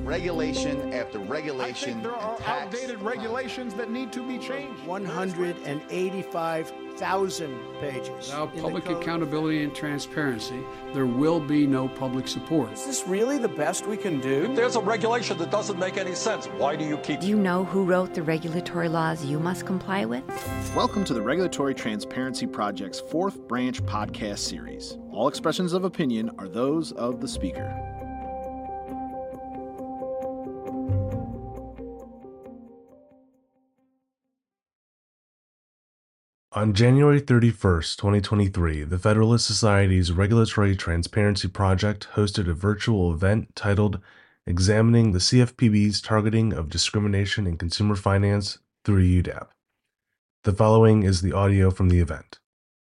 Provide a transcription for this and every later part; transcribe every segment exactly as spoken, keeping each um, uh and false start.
regulation after I regulation. think there are tax. outdated regulations that need to be changed. one hundred eighty-five thousand pages. Without public accountability and transparency, there will be no public support. Is this really the best we can do? If there's a regulation that doesn't make any sense, why do you keep it? Do you know who wrote the regulatory laws you must comply with? Welcome to the Regulatory Transparency Project's fourth branch podcast series. All expressions of opinion are those of the speaker. On January thirty-first, twenty twenty-three, the Federalist Society's Regulatory Transparency Project hosted a virtual event titled Examining the C F P B's Targeting of Discrimination in Consumer Finance through U D A P. The following is the audio from the event.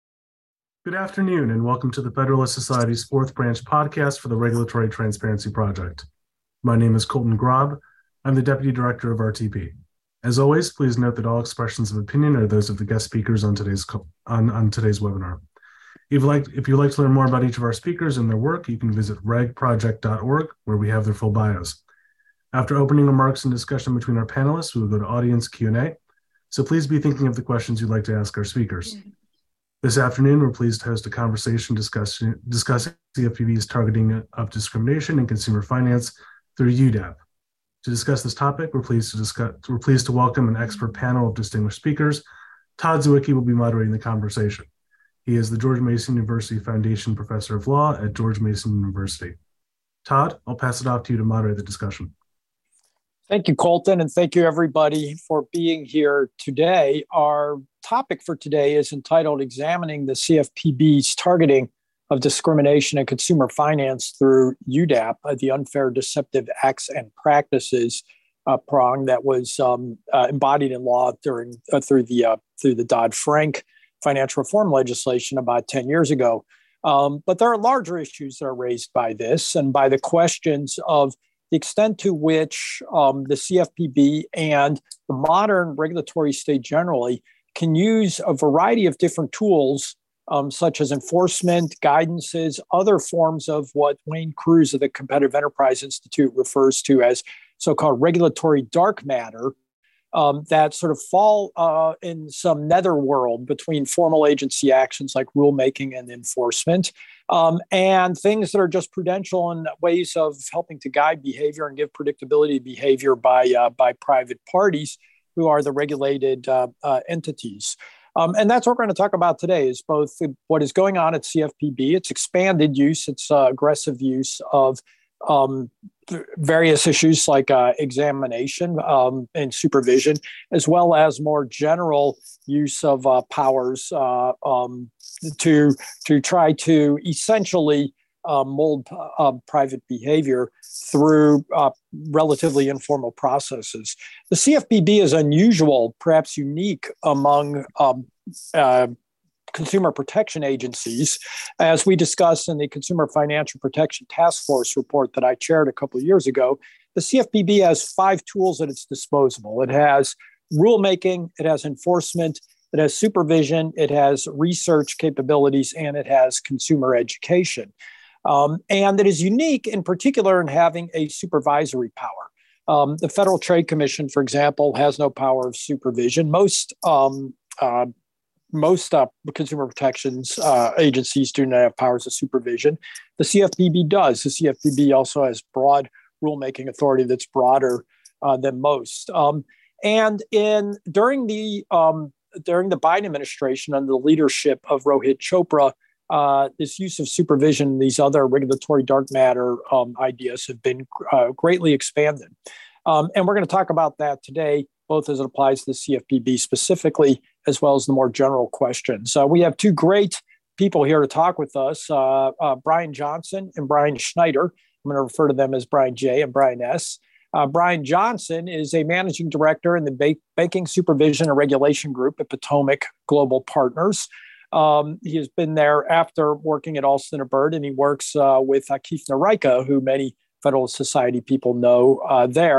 Good afternoon, and welcome to the Federalist Society's fourth branch podcast for the Regulatory Transparency Project. My name is Colton Grob. I'm the Deputy Director of R T P. As always, please note that all expressions of opinion are those of the guest speakers on today's co- on, on today's webinar. If you'd like, if you'd like to learn more about each of our speakers and their work, you can visit reg project dot org, where we have their full bios. After opening remarks and discussion between our panelists, we will go to audience Q and A. So please be thinking of the questions you'd like to ask our speakers. This afternoon, we're pleased to host a conversation discussing, discussing C F P B's targeting of discrimination in consumer finance through U D A P. To discuss this topic, we're pleased to discuss, we're pleased to welcome an expert panel of distinguished speakers. Todd Zywicki will be moderating the conversation. He is the George Mason University Foundation Professor of Law at George Mason University. Todd, I'll pass it off to you to moderate the discussion. Thank you, Colton, and thank you, everybody, for being here today. Our topic for today is entitled Examining the C F P B's Targeting of Discrimination in Consumer Finance through U D A P, uh, the Unfair Deceptive Acts and Practices uh, prong that was um, uh, embodied in law during uh, through the uh, through the Dodd-Frank financial reform legislation about ten years ago. Um, but there are larger issues that are raised by this and by the questions of the extent to which um, the C F P B and the modern regulatory state generally can use a variety of different tools Um, such as enforcement, guidances, other forms of what Wayne Cruz of the Competitive Enterprise Institute refers to as so-called regulatory dark matter, um, that sort of fall uh, in some netherworld between formal agency actions like rulemaking and enforcement, um, and things that are just prudential and ways of helping to guide behavior and give predictability to behavior by, uh, by private parties who are the regulated uh, uh, entities. Um, and that's what we're going to talk about today is both what is going on at C F P B, its expanded use, its uh, aggressive use of um, various issues like uh, examination um, and supervision, as well as more general use of uh, powers uh, um, to, to try to essentially uh, mold uh, private behavior through uh, relatively informal processes. The C F P B is unusual, perhaps unique among um, uh, consumer protection agencies. As we discussed in the Consumer Financial Protection Task Force report that I chaired a couple of years ago, the C F P B has five tools at its disposal. It has rulemaking, it has enforcement, it has supervision, it has research capabilities, and it has consumer education. Um, and it is unique in particular in having a supervisory power. Um, the Federal Trade Commission, for example, has no power of supervision. Most um, uh, most uh, consumer protections uh, agencies do not have powers of supervision. The C F P B does. The C F P B also has broad rulemaking authority that's broader uh, than most. Um, and in during the um, during the Biden administration, under the leadership of Rohit Chopra, Uh, this use of supervision and these other regulatory dark matter um, ideas have been uh, greatly expanded. Um, and we're going to talk about that today, both as it applies to the C F P B specifically, as well as the more general questions. Uh, we have two great people here to talk with us, uh, uh, Brian Johnson and Brian Schneider. I'm going to refer to them as Brian J and Brian S. Uh, Brian Johnson is a managing director in the ba- Banking Supervision and Regulation Group at Potomac Global Partners. Um, he has been there after working at Alston and Bird, and he works uh, with uh, Keith Noreika, who many Federalist Society people know uh, there.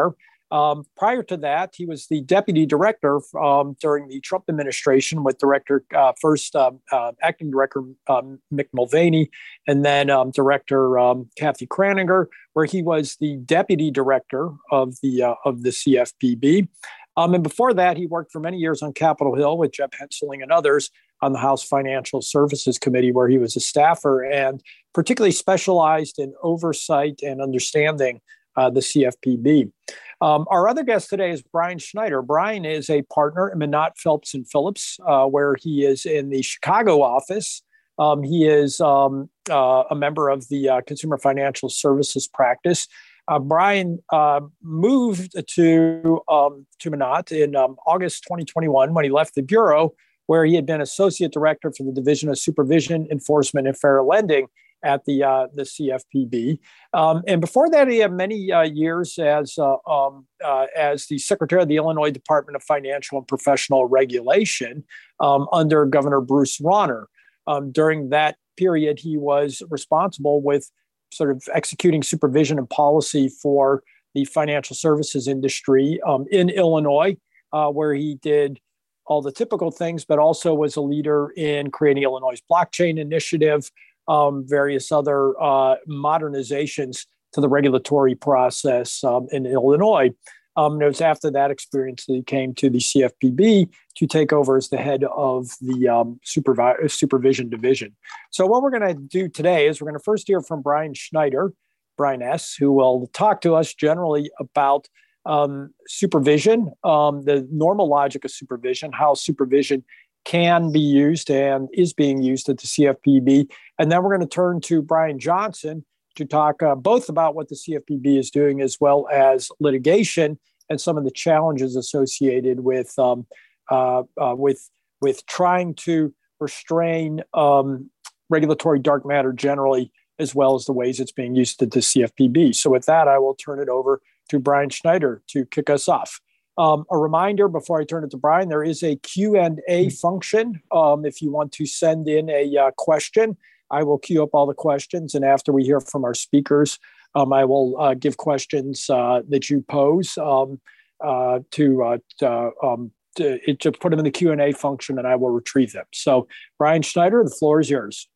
Um, prior to that, he was the deputy director um, during the Trump administration with director, uh, first um, uh, acting director um, Mick Mulvaney, and then um, director um, Kathy Kraninger, where he was the deputy director of the uh, of the C F P B. Um, and before that, he worked for many years on Capitol Hill with Jeb Hensarling and others on the House Financial Services Committee, where he was a staffer and particularly specialized in oversight and understanding uh, the C F P B. Um, our other guest today is Brian Schneider. Brian is a partner at Monnott, Phelps and Phillips, uh, where he is in the Chicago office. Um, he is um, uh, a member of the uh, Consumer Financial Services practice. Uh, Brian uh, moved to um, to Monnott in um, August twenty twenty-one when he left the bureau, where he had been associate director for the Division of Supervision, Enforcement, and Fair Lending at the uh, the C F P B. Um, and before that, he had many uh, years as uh, um, uh, as the secretary of the Illinois Department of Financial and Professional Regulation um, under Governor Bruce Rauner. Um, during that period, he was responsible with sort of executing supervision and policy for the financial services industry um, in Illinois, uh, where he did all the typical things, but also was a leader in creating Illinois' blockchain initiative, um, various other uh, modernizations to the regulatory process um, in Illinois. Um, and it was after that experience that he came to the C F P B to take over as the head of the um, supervi- supervision division. So what we're going to do today is we're going to first hear from Brian Schneider, Brian S., who will talk to us generally about um, supervision, um, the normal logic of supervision, how supervision can be used and is being used at the C F P B. And then we're going to turn to Brian Johnson to talk uh, both about what the C F P B is doing as well as litigation and some of the challenges associated with um, uh, uh, with with trying to restrain um, regulatory dark matter generally, as well as the ways it's being used at the C F P B. So with that, I will turn it over to Brian Schneider to kick us off. Um, a reminder before I turn it to Brian, there is a Q and A function. Um, if you want to send in a uh, question, I will queue up all the questions. And after we hear from our speakers, um, I will uh, give questions uh, that you pose um, uh, to, uh, to, um, to, to put them in the Q and A function, and I will retrieve them. So Brian Schneider, the floor is yours.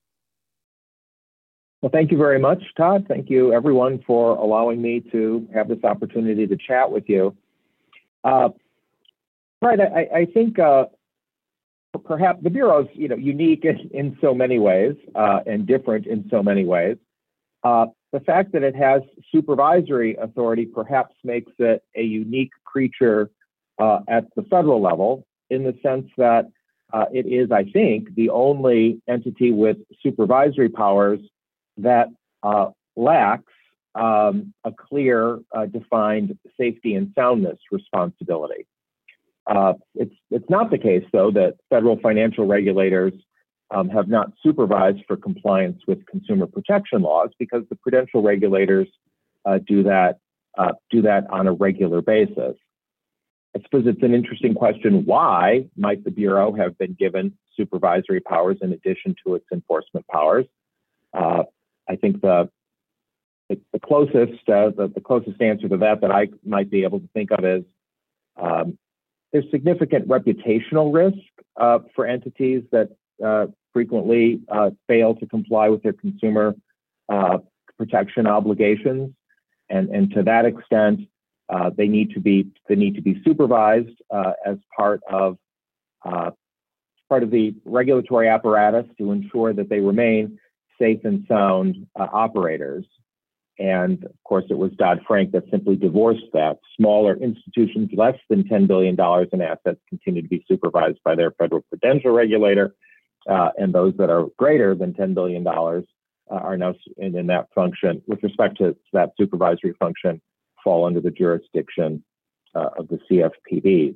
Well, thank you very much, Todd. Thank you, everyone, for allowing me to have this opportunity to chat with you. Uh, right, I, I think uh, perhaps the Bureau is, you know, unique in, in so many ways uh, and different in so many ways. Uh, the fact that it has supervisory authority perhaps makes it a unique creature uh, at the federal level, in the sense that uh, it is, I think, the only entity with supervisory powers that uh, lacks um, a clear, uh, defined safety and soundness responsibility. Uh, it's it's not the case, though, that federal financial regulators um, have not supervised for compliance with consumer protection laws, because the prudential regulators uh, do that uh, do that on a regular basis. I suppose it's an interesting question: why might the Bureau have been given supervisory powers in addition to its enforcement powers? Uh, I think the the closest uh, the, the closest answer to that that I might be able to think of is um, there's significant reputational risk uh, for entities that uh, frequently uh, fail to comply with their consumer uh, protection obligations, and and to that extent, uh, they need to be they need to be supervised uh, as part of uh, part of the regulatory apparatus to ensure that they remain safe and sound uh, operators. And of course, it was Dodd-Frank that simply divorced that. Smaller institutions less than ten billion dollars in assets continue to be supervised by their federal prudential regulator, uh, and those that are greater than ten billion dollars uh, are now in, in that function, with respect to that supervisory function, fall under the jurisdiction uh, of the C F P B.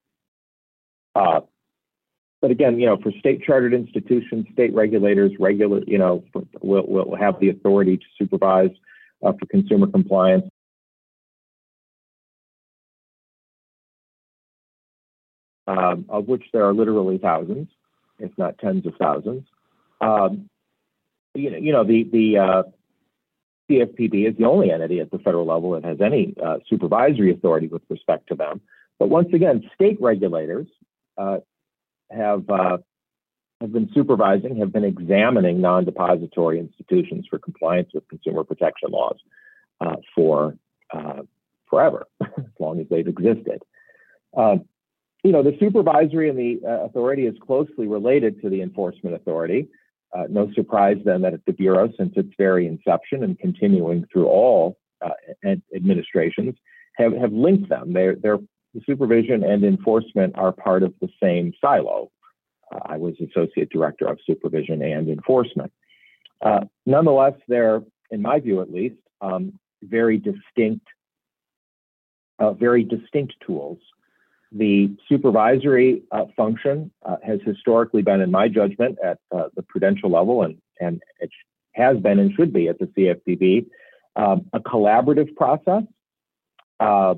Uh, But again, you know, for state chartered institutions, state regulators, regular, you know, will will have the authority to supervise uh, for consumer compliance. Um, of which there are literally thousands, if not tens of thousands. Um, you know, you know, the the uh, C F P B is the only entity at the federal level that has any uh, supervisory authority with respect to them. But once again, state regulators uh, have uh, have been supervising, have been examining non-depository institutions for compliance with consumer protection laws uh, for uh, forever, as long as they've existed. Uh, you know, the supervisory and the uh, authority is closely related to the enforcement authority. Uh, no surprise then that at the Bureau, since its very inception and continuing through all uh, ad- administrations, have, have linked them. They're, they're, the supervision and enforcement are part of the same silo. Uh, I was Associate Director of Supervision and Enforcement. Uh, nonetheless, they're, in my view at least, um, very distinct, uh, very distinct tools. The supervisory uh, function uh, has historically been, in my judgment, at uh, the prudential level, and, and it has been and should be at the C F P B, uh, a collaborative process. Uh,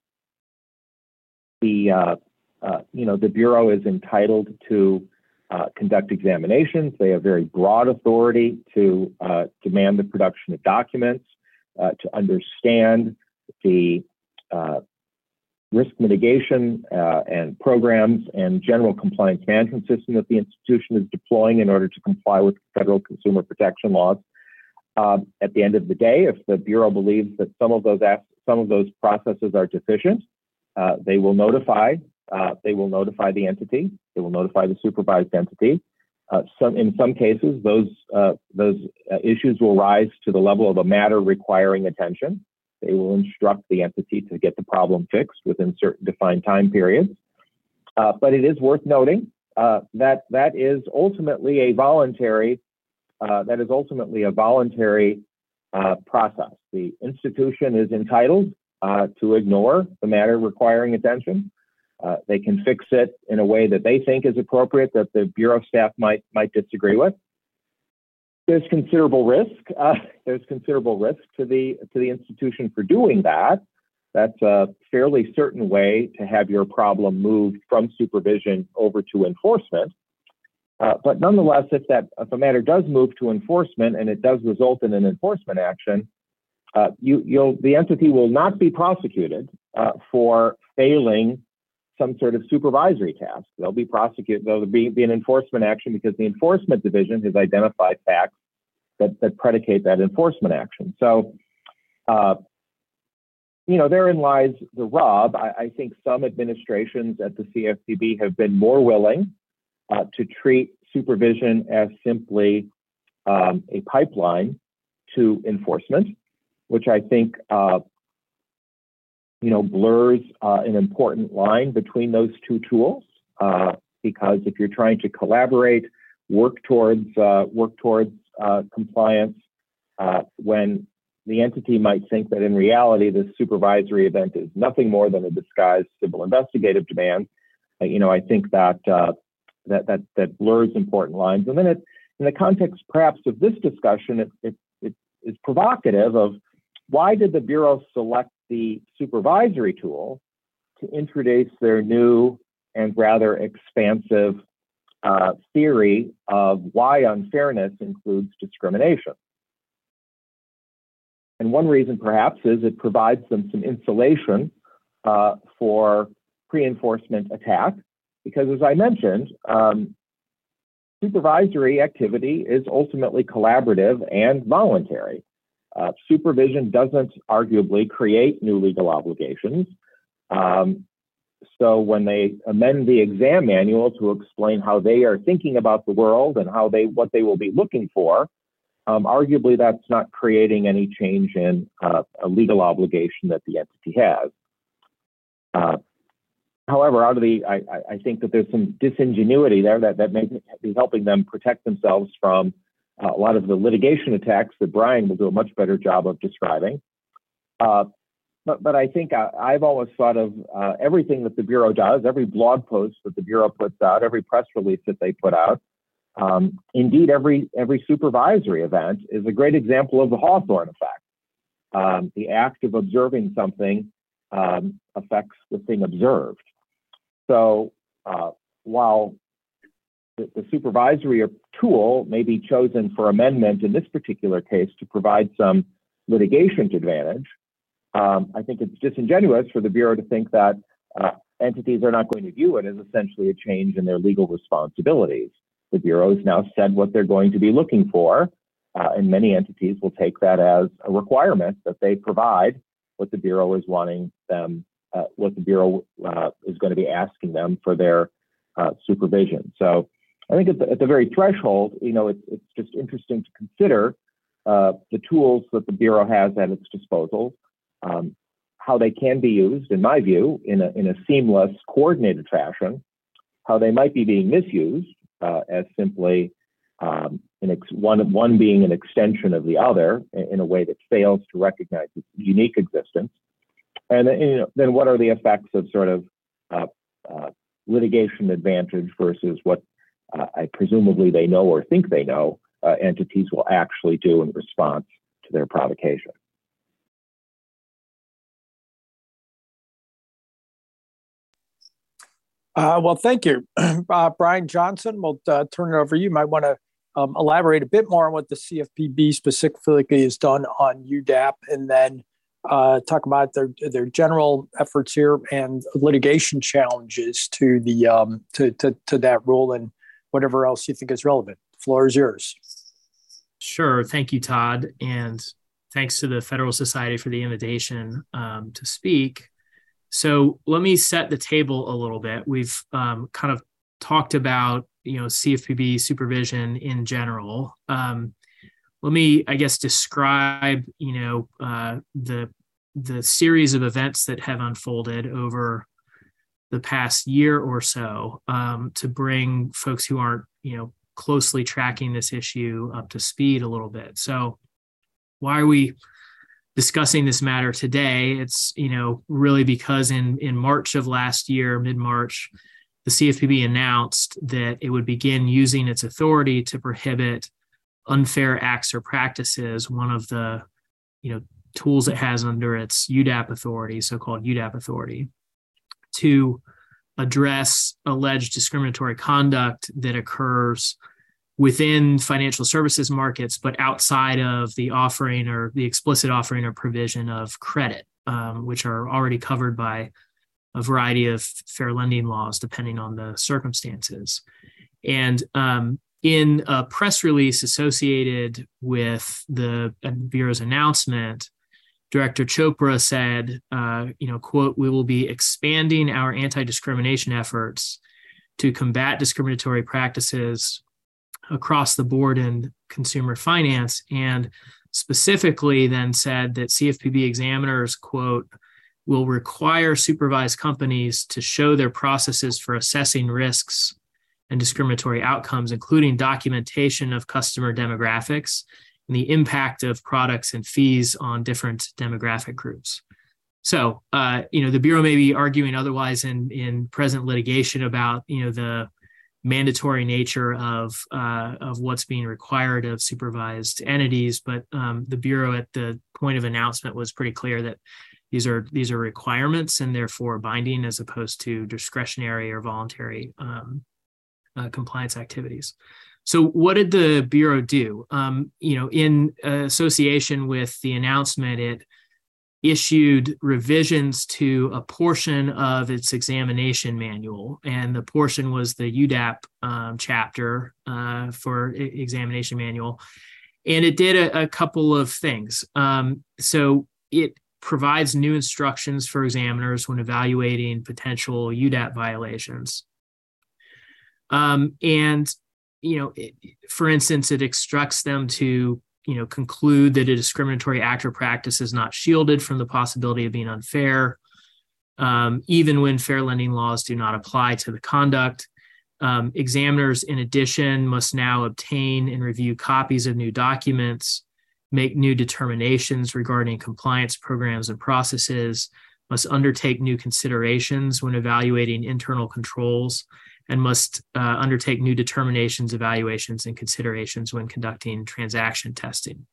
the uh, uh, you know the Bureau is entitled to uh, conduct examinations. They have very broad authority to uh, demand the production of documents, uh, to understand the uh, risk mitigation uh, and programs and general compliance management system that the institution is deploying in order to comply with federal consumer protection laws. Uh, at the end of the day, if the Bureau believes that some of those some of those processes are deficient, uh, they will notify uh, they will notify the entity. They will notify the supervised entity. Uh, some in some cases, those uh, those uh, issues will rise to the level of a matter requiring attention. They will instruct the entity to get the problem fixed within certain defined time periods. Uh, but it is worth noting uh, that that is ultimately a voluntary uh, that is ultimately a voluntary uh, process. The institution is entitled uh, to ignore the matter requiring attention. Uh, they can fix it in a way that they think is appropriate that the Bureau staff might might disagree with. There's considerable risk. Uh, there's considerable risk to the to the institution for doing that. That's a fairly certain way to have your problem moved from supervision over to enforcement. Uh, but nonetheless, if that if a matter does move to enforcement and it does result in an enforcement action, uh, you you'll the entity will not be prosecuted uh, for failing some sort of supervisory task. They'll be prosecuted, there'll be, be an enforcement action because the enforcement division has identified facts that, that predicate that enforcement action. So, uh, you know, therein lies the rub. I, I think some administrations at the C F P B have been more willing uh, to treat supervision as simply um, a pipeline to enforcement, which I think uh, you know, blurs uh, an important line between those two tools, uh, because if you're trying to collaborate, work towards uh, work towards uh, compliance, uh, when the entity might think that in reality this supervisory event is nothing more than a disguised civil investigative demand, uh, you know, I think that uh, that that that blurs important lines. And then, it, in the context perhaps of this discussion, it, it, it is provocative of why did the Bureau select the supervisory tool to introduce their new and rather expansive uh, theory of why unfairness includes discrimination. And one reason perhaps is it provides them some insulation uh, for pre-enforcement attack, because as I mentioned, um, supervisory activity is ultimately collaborative and voluntary. Uh, supervision doesn't arguably create new legal obligations. Um, so when they amend the exam manual to explain how they are thinking about the world and how they what they will be looking for, um, arguably that's not creating any change in uh, a legal obligation that the entity has. Uh, however, out of the, I, I think that there's some disingenuity there that, that may be helping them protect themselves from Uh, a lot of the litigation attacks that Brian will do a much better job of describing. Uh, but, but I think I, I've always thought of uh, everything that the Bureau does, every blog post that the Bureau puts out, every press release that they put out, um, indeed every, every supervisory event is a great example of the Hawthorne effect. Um, the act of observing something um, affects the thing observed. So uh, while The, the supervisory tool may be chosen for amendment in this particular case to provide some litigation advantage, um, I think it's disingenuous for the Bureau to think that uh, entities are not going to view it as essentially a change in their legal responsibilities. The Bureau has now said what they're going to be looking for, uh, and many entities will take that as a requirement that they provide what the Bureau is wanting them, uh, what the Bureau uh, is going to be asking them for their uh, supervision. So I think at the, at the very threshold, you know, it's, it's just interesting to consider uh, the tools that the Bureau has at its disposal, um, how they can be used, in my view, in a, in a seamless, coordinated fashion, how they might be being misused uh, as simply um, an ex- one, one being an extension of the other in, in a way that fails to recognize its unique existence. And you know, then what are the effects of sort of uh, uh, litigation advantage versus what uh, I presumably they know or think they know uh, entities will actually do in response to their provocation. Uh, well, thank you. Uh, Brian Johnson, we'll uh, turn it over to you. You might want to um, elaborate a bit more on what the C F P B specifically has done on U D A P, and then uh, talk about their their general efforts here and litigation challenges to the um, to, to to that rule and whatever else you think is relevant. The floor is yours. Sure. Thank you, Todd. And thanks to the Federal Society for the invitation um, to speak. So let me set the table a little bit. We've um, kind of talked about, you know, C F P B supervision in general. Um, let me, I guess, describe, you know, uh, the the series of events that have unfolded over the past year or so um, to bring folks who aren't, you know, closely tracking this issue up to speed a little bit. So why are we discussing this matter today? It's, you know, really because in, in March of last year, mid-March, the C F P B announced that it would begin using its authority to prohibit unfair acts or practices, one of the, you know, tools it has under its U D A P authority, so-called U D A P authority, to address alleged discriminatory conduct that occurs within financial services markets, but outside of the offering or the explicit offering or provision of credit, um, which are already covered by a variety of fair lending laws, depending on the circumstances. And um, in a press release associated with the Bureau's announcement, Director Chopra said, uh, you know, quote, "We will be expanding our anti-discrimination efforts to combat discriminatory practices across the board in consumer finance," and specifically then said that C F P B examiners, quote, "will require supervised companies to show their processes for assessing risks and discriminatory outcomes, including documentation of customer demographics and the impact of products and fees on different demographic groups." So, uh, you know, the Bureau may be arguing otherwise in, in present litigation about, you know, the mandatory nature of uh, of what's being required of supervised entities, but um, the Bureau at the point of announcement was pretty clear that these are these are requirements and therefore binding as opposed to discretionary or voluntary um, uh, compliance activities. So what did the Bureau do? Um, you know, in association with the announcement, it issued revisions to a portion of its examination manual, and the portion was the U D A P um, chapter uh, for examination manual, and it did a, a couple of things. Um, so it provides new instructions for examiners when evaluating potential U D A P violations, um, and you know, it, for instance, it instructs them to, you know, conclude that a discriminatory act or practice is not shielded from the possibility of being unfair, um, even when fair lending laws do not apply to the conduct. Um, examiners, in addition, must now obtain and review copies of new documents, make new determinations regarding compliance programs and processes, must undertake new considerations when evaluating internal controls, and must uh, undertake new determinations, evaluations, and considerations when conducting transaction testing.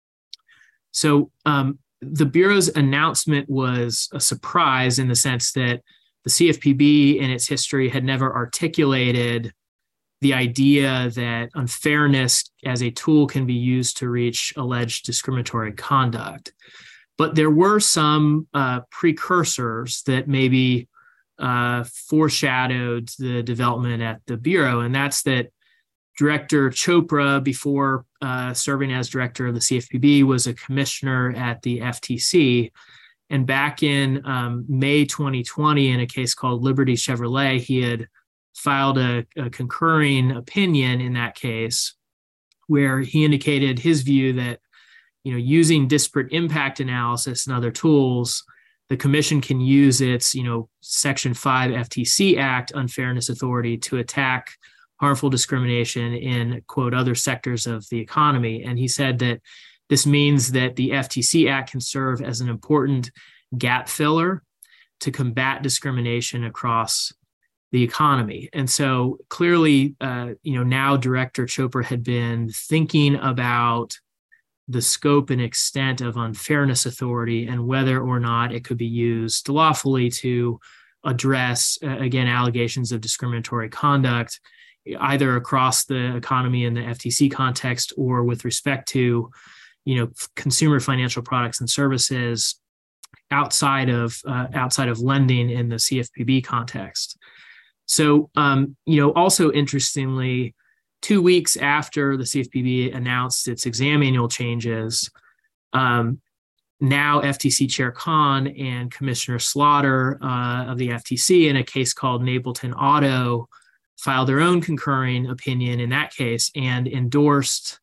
So um, the Bureau's announcement was a surprise in the sense that the C F P B in its history had never articulated the idea that unfairness as a tool can be used to reach alleged discriminatory conduct. But there were some uh, precursors that maybe uh, foreshadowed the development at the Bureau, and that's that Director Chopra, before uh, serving as director of the C F P B, was a commissioner at the F T C. And back in um, May twenty twenty, in a case called Liberty Chevrolet, he had filed a, a concurring opinion in that case where he indicated his view that, you know, using disparate impact analysis and other tools, the commission can use its, you know, Section five F T C Act unfairness authority to attack harmful discrimination in, quote, other sectors of the economy. And he said that this means that the F T C Act can serve as an important gap filler to combat discrimination across the economy. And so clearly, uh, you know, now Director Chopra had been thinking about the scope and extent of unfairness authority and whether or not it could be used lawfully to address, uh, again, allegations of discriminatory conduct, either across the economy in the F T C context or with respect to, you know, consumer financial products and services outside of uh, outside of lending in the C F P B context. So, um, you know, also interestingly, two weeks after the C F P B announced its exam manual changes, um, now F T C Chair Khan and Commissioner Slaughter uh, of the F T C, in a case called Napleton Auto, filed their own concurring opinion in that case and endorsed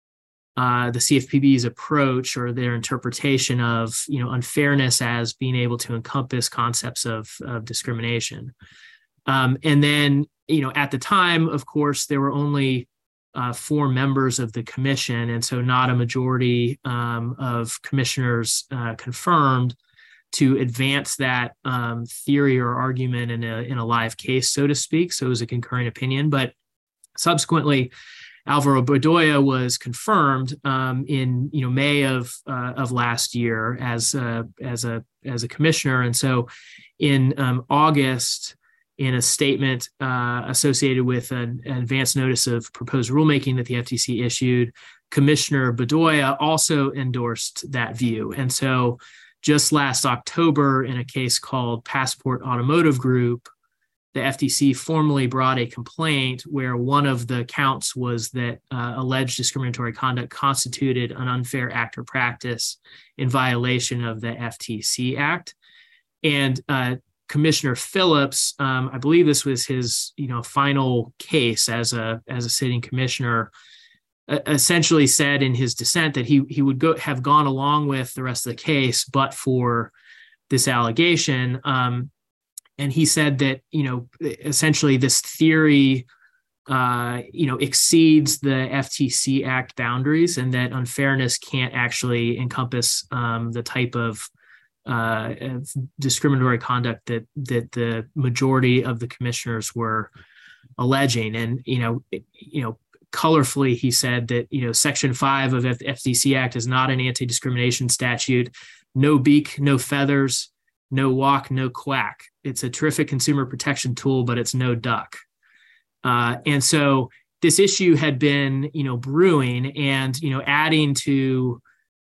uh, the C F P B's approach or their interpretation of, you know, unfairness as being able to encompass concepts of, of discrimination. Um, and then, you know, at the time, of course, there were only uh, four members of the commission, and so not a majority um, of commissioners uh, confirmed to advance that um, theory or argument in a in a live case, so to speak. So it was a concurring opinion. But subsequently, Alvaro Bedoya was confirmed um, in you know May of uh, of last year as a, as a as a commissioner, and so in um, August, in a statement uh, associated with an, an advance notice of proposed rulemaking that the F T C issued, Commissioner Bedoya also endorsed that view. And so just last October, in a case called Passport Automotive Group, the F T C formally brought a complaint where one of the counts was that uh, alleged discriminatory conduct constituted an unfair act or practice in violation of the F T C Act. And uh, Commissioner Phillips, um, I believe this was his, you know, final case as a as a sitting commissioner, uh, essentially said in his dissent that he he would go have gone along with the rest of the case, but for this allegation. Um, and he said that, you know, essentially this theory, uh, you know, exceeds the F T C Act boundaries, and that unfairness can't actually encompass um, the type of Uh, discriminatory conduct that that the majority of the commissioners were alleging. And you know, you know, colorfully, he said that you know Section five of the F T C Act is not an anti-discrimination statute. No beak, no feathers, no walk, no quack. It's a terrific consumer protection tool, but it's no duck. Uh, and so this issue had been you know brewing, and you know adding to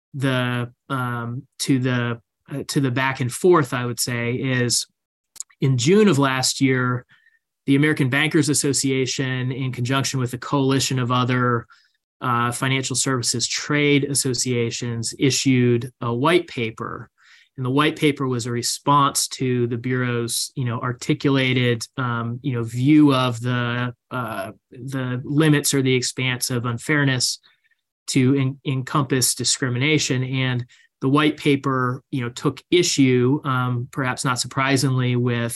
the um, to the Uh, to the back and forth, I would say, is in June of last year, the American Bankers Association, in conjunction with a coalition of other uh, financial services trade associations, issued a white paper. And the white paper was a response to the Bureau's, you know, articulated, um, you know, view of the uh, the limits or the expanse of unfairness to en- encompass discrimination. And the white paper, you know, took issue, um, perhaps not surprisingly, with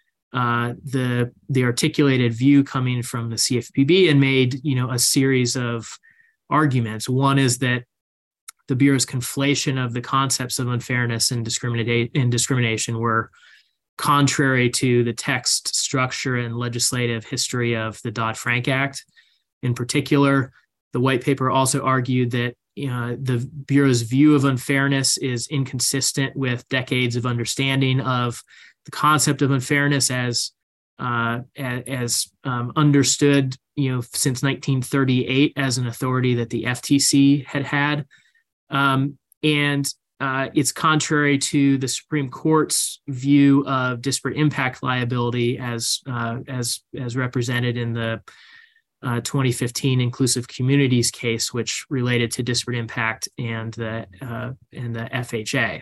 uh, the the articulated view coming from the C F P B, and made, you know, a series of arguments. One is that the Bureau's conflation of the concepts of unfairness and discriminate and discrimination were contrary to the text, structure, and legislative history of the Dodd-Frank Act. In particular, the white paper also argued that Uh, the Bureau's view of unfairness is inconsistent with decades of understanding of the concept of unfairness as uh, as, as um, understood you know, since nineteen thirty-eight as an authority that the F T C had had. Um, and uh, it's contrary to the Supreme Court's view of disparate impact liability as, uh, as, as represented in the uh, twenty fifteen Inclusive Communities case, which related to disparate impact and the, uh, and the F H A.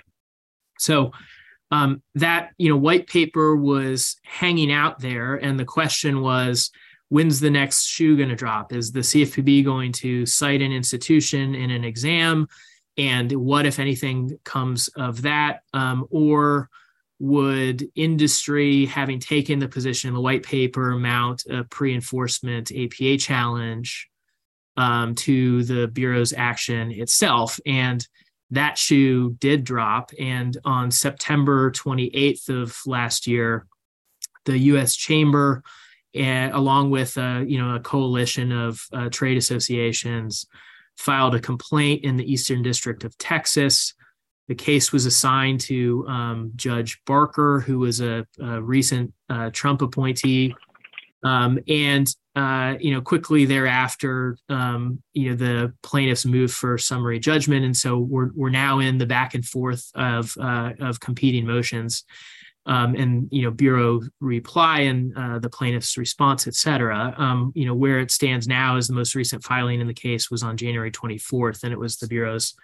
So um, that, you know, white paper was hanging out there, and the question was, when's the next shoe going to drop? Is the C F P B going to cite an institution in an exam? And what, if anything, comes of that? Um, or would industry, having taken the position in the white paper, mount a pre-enforcement A P A challenge um, to the Bureau's action itself? And that shoe did drop. And on September twenty-eighth of last year, the U S Chamber, and along with uh, you know a coalition of uh, trade associations, filed a complaint in the Eastern District of Texas. The case was assigned to um, Judge Barker, who was a, a recent uh, Trump appointee, um, and uh, you know quickly thereafter, um, you know the plaintiffs moved for summary judgment, and so we're we're now in the back and forth of uh, of competing motions. Um, and, you know, Bureau reply and uh, the plaintiff's response, et cetera. Um, you know, where it stands now is the most recent filing in the case was on January twenty-fourth, and it was the Bureau's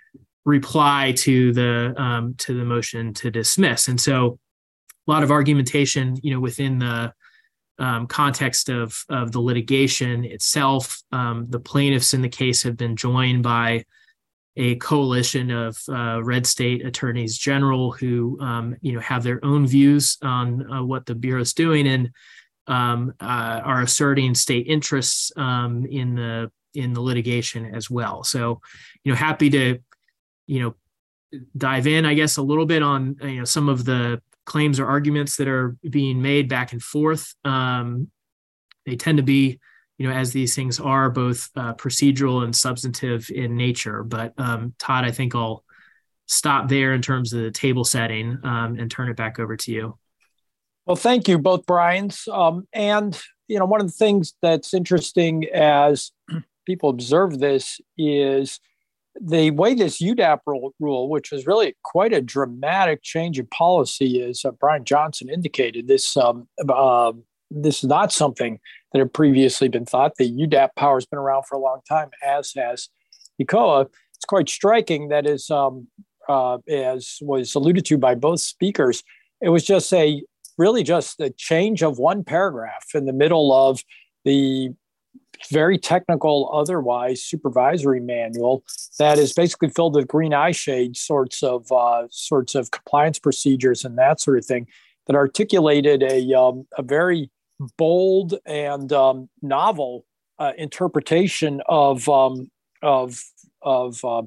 reply to the um, to the motion to dismiss. And so a lot of argumentation, you know, within the um, context of, of the litigation itself. Um, the plaintiffs in the case have been joined by a coalition of uh, red state attorneys general who, um, you know, have their own views on uh, what the Bureau is doing and um, uh, are asserting state interests um, in the in the litigation as well. So, you know, happy to, you know, dive in, I guess, a little bit on you know some of the claims or arguments that are being made back and forth. Um, they tend to be, you know, as these things are, both uh, procedural and substantive in nature. But um, Todd, I think I'll stop there in terms of the table setting um, and turn it back over to you. Well, thank you, both Brians. Um, and, you know, one of the things that's interesting as people observe this is the way this U D A P rule, rule which is really quite a dramatic change in policy, as uh, Brian Johnson indicated. This um, uh, this is not something that had previously been thought. The U D A P power has been around for a long time, as has E C O A. It's quite striking that, is, um, uh, as was alluded to by both speakers, it was just a really just a change of one paragraph in the middle of the very technical, otherwise supervisory manual that is basically filled with green eye shade sorts of uh, sorts of compliance procedures and that sort of thing that articulated a um, a very bold and um, novel uh, interpretation of um, of of uh,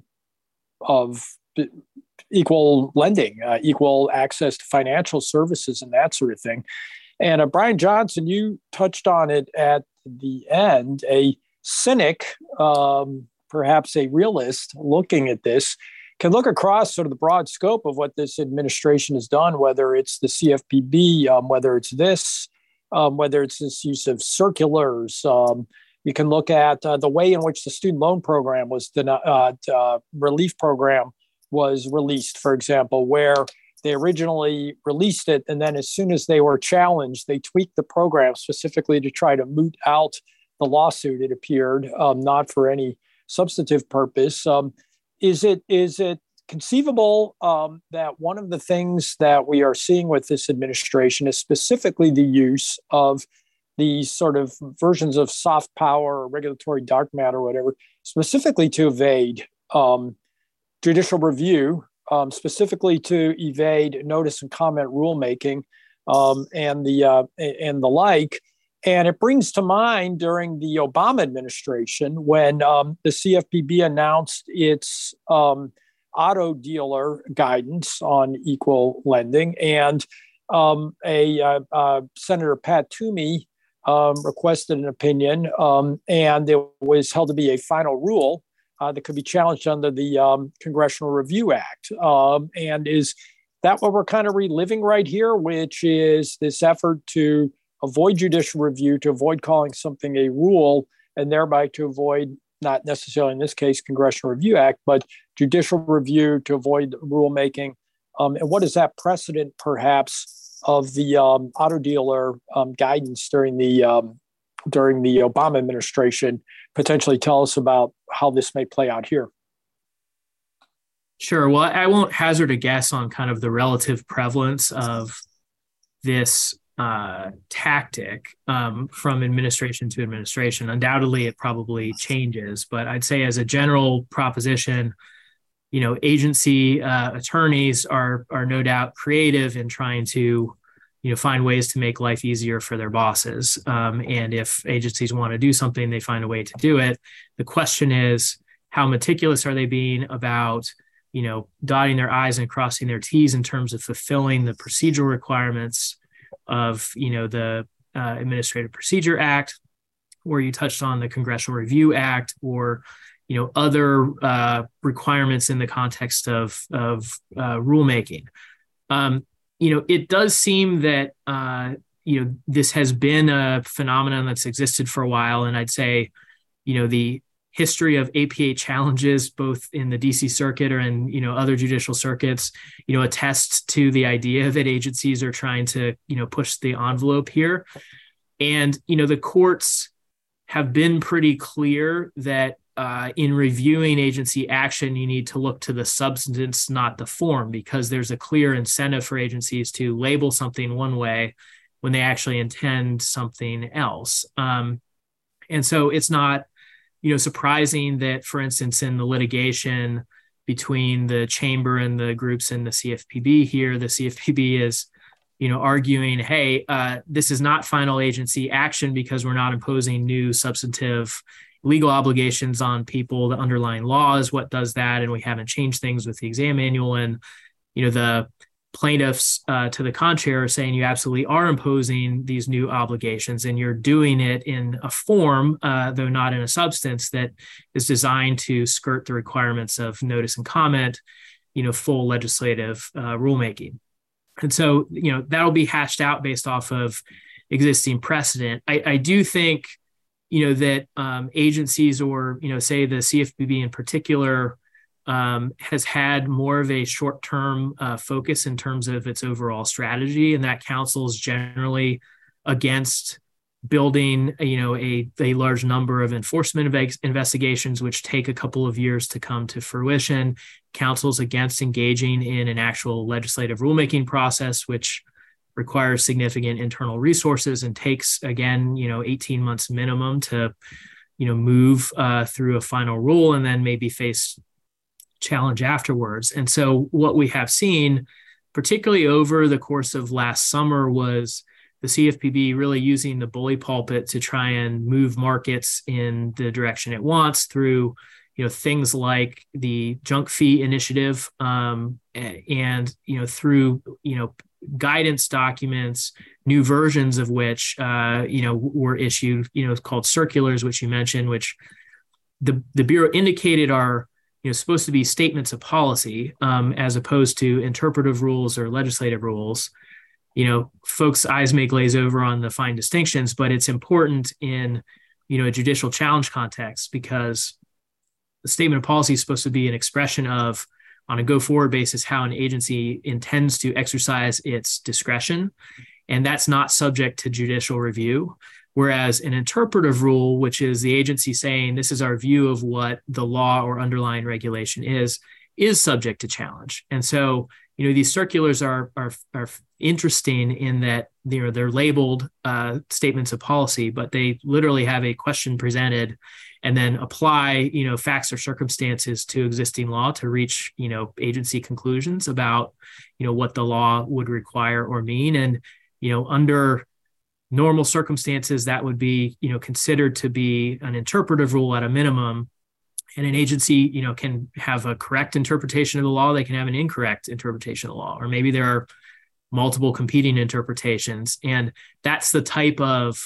of equal lending, uh, equal access to financial services, and that sort of thing. And uh, Brian Johnson, you touched on it at the end. A cynic, um, perhaps a realist, looking at this can look across sort of the broad scope of what this administration has done, whether it's the C F P B, um, whether it's this, um, whether it's this use of circulars. Um, you can look at uh, the way in which the student loan program was, the uh, uh, relief program was released, for example, where they originally released it, and then as soon as they were challenged, they tweaked the program specifically to try to moot out the lawsuit, it appeared, um, not for any substantive purpose. Um, is it is it conceivable um, that one of the things that we are seeing with this administration is specifically the use of these sort of versions of soft power or regulatory dark matter or whatever, specifically to evade um, judicial review, Um, specifically to evade notice and comment rulemaking um, and the uh, and the like. And it brings to mind during the Obama administration when um, the C F P B announced its um, auto dealer guidance on equal lending, and um, a uh, uh, Senator Pat Toomey um, requested an opinion, um, and it was held to be a final rule Uh, that could be challenged under the um, Congressional Review Act. Um, and is that what we're kind of reliving right here, which is this effort to avoid judicial review, to avoid calling something a rule, and thereby to avoid, not necessarily in this case, Congressional Review Act, but judicial review to avoid rulemaking. Um, and what is that precedent, perhaps, of the um, auto dealer um, guidance during the um, during the Obama administration? Potentially tell us about how this may play out here. Sure. Well, I won't hazard a guess on kind of the relative prevalence of this uh, tactic um, from administration to administration. Undoubtedly, it probably changes, but I'd say as a general proposition, you know, agency uh, attorneys are are no doubt creative in trying to, you know, find ways to make life easier for their bosses. Um, and if agencies want to do something, they find a way to do it. The question is, how meticulous are they being about, you know, dotting their I's and crossing their T's in terms of fulfilling the procedural requirements of, you know, the uh, Administrative Procedure Act, where you touched on the Congressional Review Act, or, you know, other uh, requirements in the context of, of uh, rulemaking. Um, you know, it does seem that, uh, you know, this has been a phenomenon that's existed for a while. And I'd say, you know, the history of A P A challenges, both in the D C Circuit or in, you know, other judicial circuits, you know, attests to the idea that agencies are trying to, you know, push the envelope here. And, you know, the courts have been pretty clear that uh, in reviewing agency action, you need to look to the substance, not the form, because there's a clear incentive for agencies to label something one way when they actually intend something else. Um, and so it's not, you know, surprising that, for instance, in the litigation between the chamber and the groups in the C F P B here, the C F P B is, you know, arguing, hey, uh, this is not final agency action because we're not imposing new substantive legal obligations on people. The underlying law is what does that, and we haven't changed things with the exam manual. And, you know, the plaintiffs, uh, to the contrary, are saying you absolutely are imposing these new obligations, and you're doing it in a form, uh, though not in a substance, that is designed to skirt the requirements of notice and comment, you know, full legislative uh, rulemaking. And so, you know, that'll be hashed out based off of existing precedent. I, I do think, you know, that um, agencies, or, you know, say the C F P B in particular, Um, has had more of a short-term uh, focus in terms of its overall strategy, and that counsels generally against building, you know, a, a large number of enforcement inve- investigations, which take a couple of years to come to fruition. Counsels against engaging in an actual legislative rulemaking process, which requires significant internal resources and takes, again, you know, eighteen months minimum to, you know, move uh, through a final rule and then maybe face challenge afterwards. And so what we have seen, particularly over the course of last summer, was the C F P B really using the bully pulpit to try and move markets in the direction it wants through, you know, things like the junk fee initiative, um, and, you know, through, you know, guidance documents, new versions of which, uh, you know, were issued, you know, called circulars, which you mentioned, which the, the Bureau indicated are, you know, supposed to be statements of policy, um, as opposed to interpretive rules or legislative rules. You know, folks' eyes may glaze over on the fine distinctions, but it's important in, you know, a judicial challenge context, because the statement of policy is supposed to be an expression of, on a go-forward basis, how an agency intends to exercise its discretion, and that's not subject to judicial review. Whereas an interpretive rule, which is the agency saying this is our view of what the law or underlying regulation is, is subject to challenge. And so, you know, these circulars are are, are interesting in that, you know, they're labeled uh, statements of policy, but they literally have a question presented and then apply, you know, facts or circumstances to existing law to reach, you know, agency conclusions about, you know, what the law would require or mean. And, you know, under normal circumstances, that would be, you know, considered to be an interpretive rule at a minimum. And an agency, you know, can have a correct interpretation of the law. They can have an incorrect interpretation of the law, or maybe there are multiple competing interpretations. And that's the type of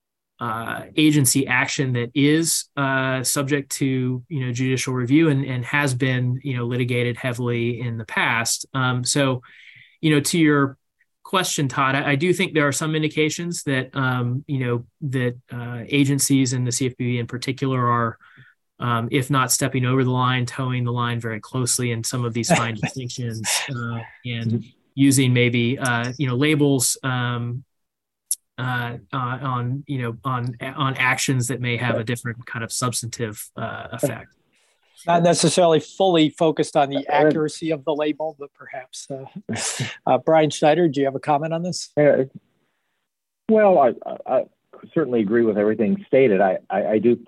uh, agency action that is uh, subject to, you know, judicial review and, and has been, you know, litigated heavily in the past. Um, so, you know, to your question, Todd. I, I do think there are some indications that um, you know that uh, agencies and the C F P B in particular are, um, if not stepping over the line, towing the line very closely in some of these fine distinctions uh, and using maybe uh, you know labels um, uh, uh, on you know on on actions that may have a different kind of substantive uh, effect. Not necessarily fully focused on the accuracy of the label, but perhaps. Uh, uh, Brian Schneider, do you have a comment on this? Uh, well, I, I certainly agree with everything stated. I, I, I do.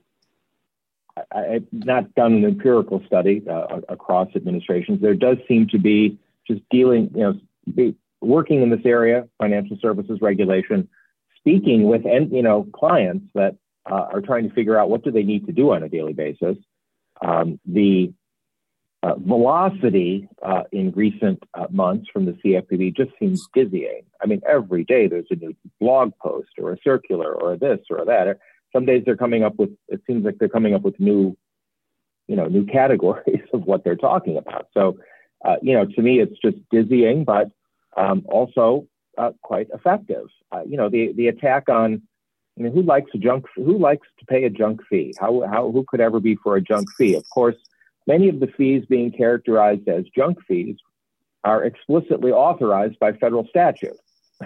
I, I've not done an empirical study uh, across administrations. There does seem to be just dealing, you know, be working in this area, financial services regulation, speaking with, you know, clients that uh, are trying to figure out what do they need to do on a daily basis. Um, the uh, velocity uh, in recent uh, months from the C F P B just seems dizzying. I mean, every day there's a new blog post or a circular or a this or a that. Some days they're coming up with, it seems like they're coming up with new, you know, new categories of what they're talking about. So, uh, you know, to me, it's just dizzying, but um, also uh, quite effective. Uh, you know, the, the attack on, I mean, who likes a junk? Who likes to pay a junk fee? How, how, who could ever be for a junk fee? Of course, many of the fees being characterized as junk fees are explicitly authorized by federal statute,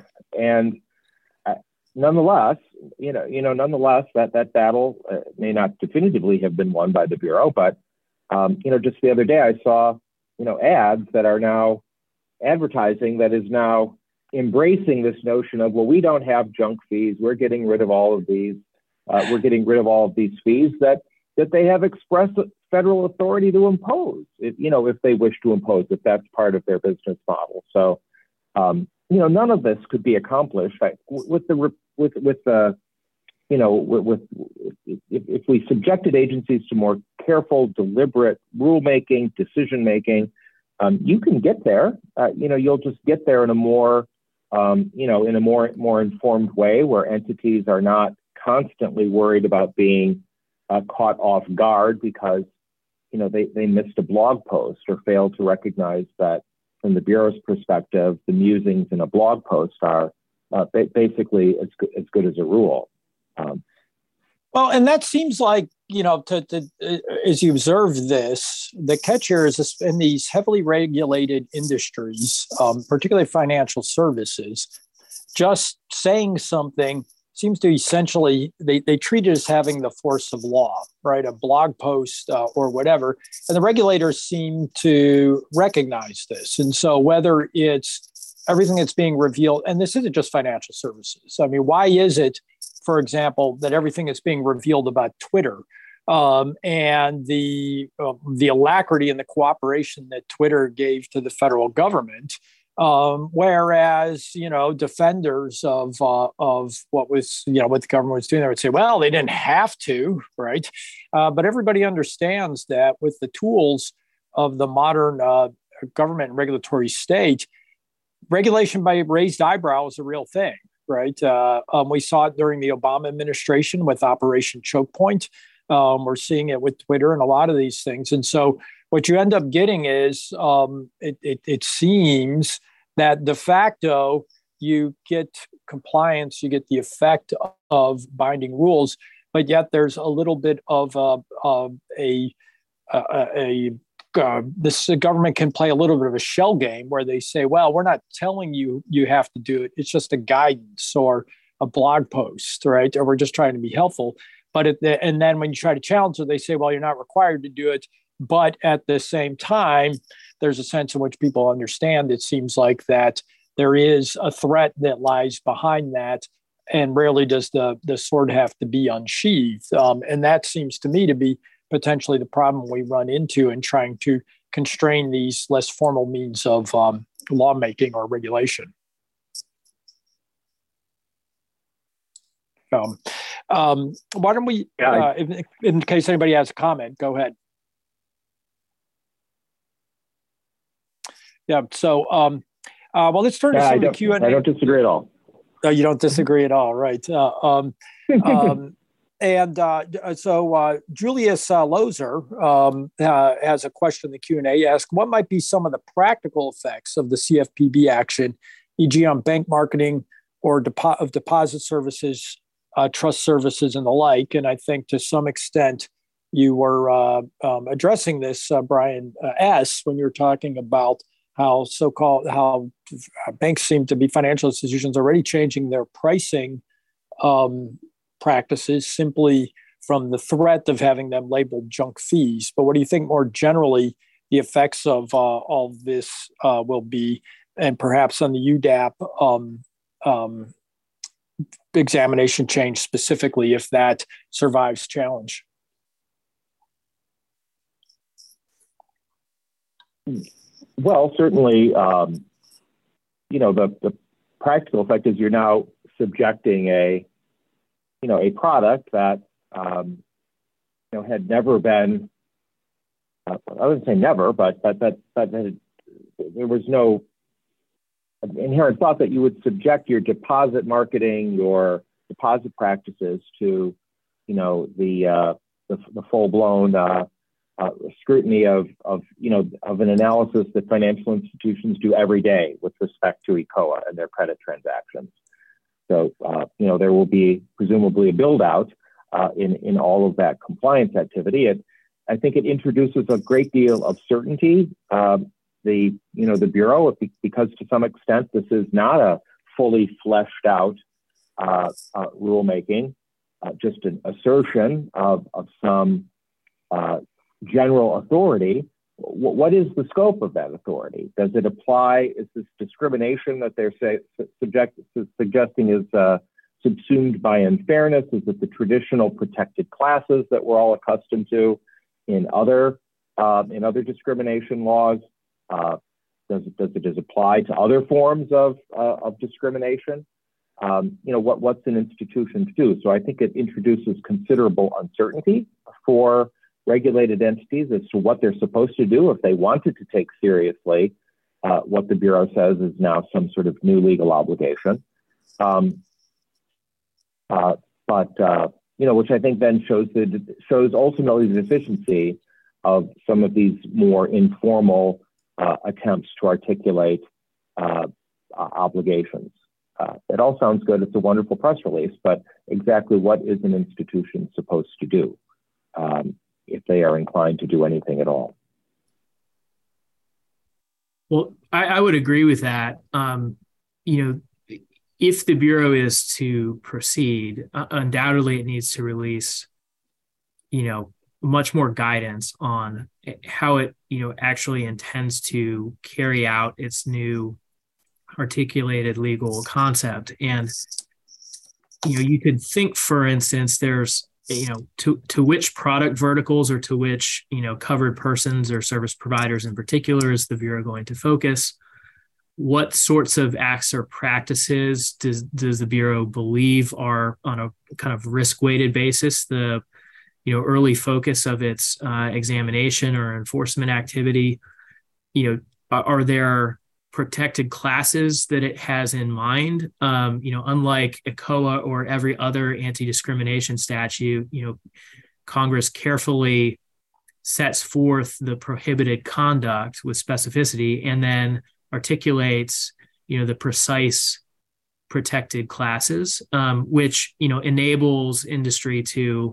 and uh, nonetheless, you know, you know, nonetheless, that that battle uh, may not definitively have been won by the Bureau, but um, you know, just the other day I saw, you know, ads that are now advertising that is now embracing this notion of, well, we don't have junk fees. We're getting rid of all of these. Uh, we're getting rid of all of these fees that that they have expressed federal authority to impose, if, you know, if they wish to impose, if that's part of their business model. So, um, you know, none of this could be accomplished I, with the with with the, you know, with, with if, if we subjected agencies to more careful, deliberate rulemaking, decision making, um, you can get there. Uh, you know, you'll just get there in a more Um, you know, in a more more informed way, where entities are not constantly worried about being uh, caught off guard because, you know, they, they missed a blog post or failed to recognize that, from the Bureau's perspective, the musings in a blog post are uh, ba- basically as good, as good as a rule. Um, Well, and that seems like, you know, to, to uh, as you observe this, the catch here is this, in these heavily regulated industries, um, particularly financial services, just saying something seems to essentially, they, they treat it as having the force of law, right? A blog post uh, or whatever. And the regulators seem to recognize this. And so whether it's everything that's being revealed, and this isn't just financial services. I mean, why is it, for example, that everything that's being revealed about Twitter um, and the uh, the alacrity and the cooperation that Twitter gave to the federal government, um, whereas, you know, defenders of uh, of what was, you know, what the government was doing, they would say, well, they didn't have to, right? Uh, but everybody understands that with the tools of the modern uh, government and regulatory state, regulation by raised eyebrow is a real thing. Right. Uh, um, we saw it during the Obama administration with Operation Choke Point. Um, we're seeing it with Twitter and a lot of these things. And so what you end up getting is um, it, it, it seems that de facto you get compliance, you get the effect of binding rules, but yet there's a little bit of uh, uh, a, a, a Uh, this uh, government can play a little bit of a shell game where they say, well, we're not telling you you have to do it. It's just a guidance or a blog post, right? Or we're just trying to be helpful. But at the, and then when you try to challenge it, they say, well, you're not required to do it. But at the same time, there's a sense in which people understand, it seems like, that there is a threat that lies behind that. And rarely does the, the sword have to be unsheathed. Um, and that seems to me to be potentially the problem we run into in trying to constrain these less formal means of um, lawmaking or regulation. Um, um, why don't we, yeah, uh, in, in case anybody has a comment, go ahead. Yeah, so, um, uh, well, let's turn to yeah, some of the Q and A. I don't disagree at all. No, you don't disagree at all, right? Uh, um, um, And uh, so uh, Julius uh, Lozer um, uh, has a question in the Q and A. Asked, what might be some of the practical effects of the C F P B action for example on bank marketing or depo- of deposit services, uh, trust services, and the like. And I think to some extent you were uh, um, addressing this, uh, Brian uh, S., when you were talking about how so-called how banks seem to be financial institutions already changing their pricing um, practices simply from the threat of having them labeled junk fees. But what do you think more generally the effects of uh, all of this uh, will be, and perhaps on the U D A P um, um, examination change specifically, if that survives challenge? Well, certainly, um, you know, the, the practical effect is you're now subjecting a, you know, a product that, um, you know, had never been, uh, I wouldn't say never, but, but, but, but there was no inherent thought that you would subject your deposit marketing, your deposit practices to, you know, the, uh, the, the full-blown uh, uh, scrutiny of, of, you know, of an analysis that financial institutions do every day with respect to E C O A and their credit transactions. So, uh, you know, there will be presumably a build-out uh, in, in all of that compliance activity. And I think it introduces a great deal of certainty. Um, the, you know, the Bureau, because to some extent this is not a fully fleshed out uh, uh, rulemaking, uh, just an assertion of, of some uh, general authority. W- what is the scope of that authority? Does it apply? Is this discrimination that they're say, subject, suggesting is uh, subsumed by unfairness? Is it the traditional protected classes that we're all accustomed to in other uh, in other discrimination laws? Uh, does it does it does apply to other forms of uh, of discrimination? Um, you know, what what's an institution to do? So I think it introduces considerable uncertainty for regulated entities as to what they're supposed to do if they wanted to take seriously uh, what the Bureau says is now some sort of new legal obligation. Um, uh, but uh, you know, which I think then shows the shows ultimately the deficiency of some of these more informal uh, attempts to articulate uh, uh, obligations. Uh, it all sounds good. It's a wonderful press release, but exactly what is an institution supposed to do um, if they are inclined to do anything at all? Well, I, I would agree with that. Um, you know, if the Bureau is to proceed, uh, undoubtedly it needs to release, you know, much more guidance on how it, you know, actually intends to carry out its new articulated legal concept. And, you know, you could think, for instance, there's, you know, to, to which product verticals or to which, you know, covered persons or service providers in particular is the Bureau going to focus? What sorts of acts or practices does, does the Bureau believe are on a kind of risk-weighted basis the, you know, early focus of its uh, examination or enforcement activity? You know, are, are there protected classes that it has in mind? Um, you know, unlike E C O A or every other anti-discrimination statute, you know, Congress carefully sets forth the prohibited conduct with specificity and then articulates, you know, the precise protected classes, um, which, you know, enables industry to,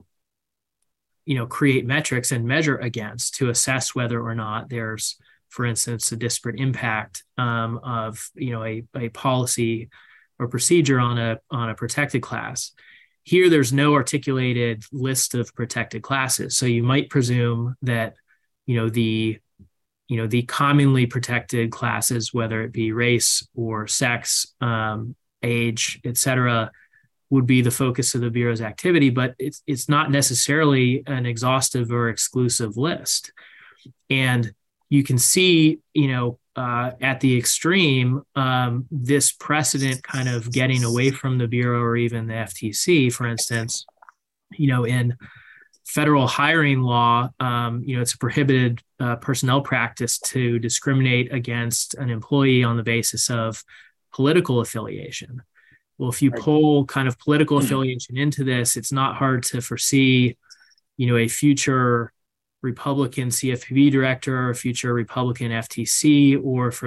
you know, create metrics and measure against to assess whether or not there's, for instance, a disparate impact um, of, you know, a, a policy or procedure on a on a protected class. Here, there's no articulated list of protected classes. So you might presume that, you know, the, you know, the commonly protected classes, whether it be race or sex, um, age, et cetera, would be the focus of the Bureau's activity, but it's it's not necessarily an exhaustive or exclusive list. And you can see, you know, uh, at the extreme, um, this precedent kind of getting away from the Bureau or even the F T C, for instance, you know, in federal hiring law, um, you know, it's a prohibited uh, personnel practice to discriminate against an employee on the basis of political affiliation. Well, if you pull kind of political affiliation into this, it's not hard to foresee, you know, a future Republican C F P B director or a future Republican F T C, or for that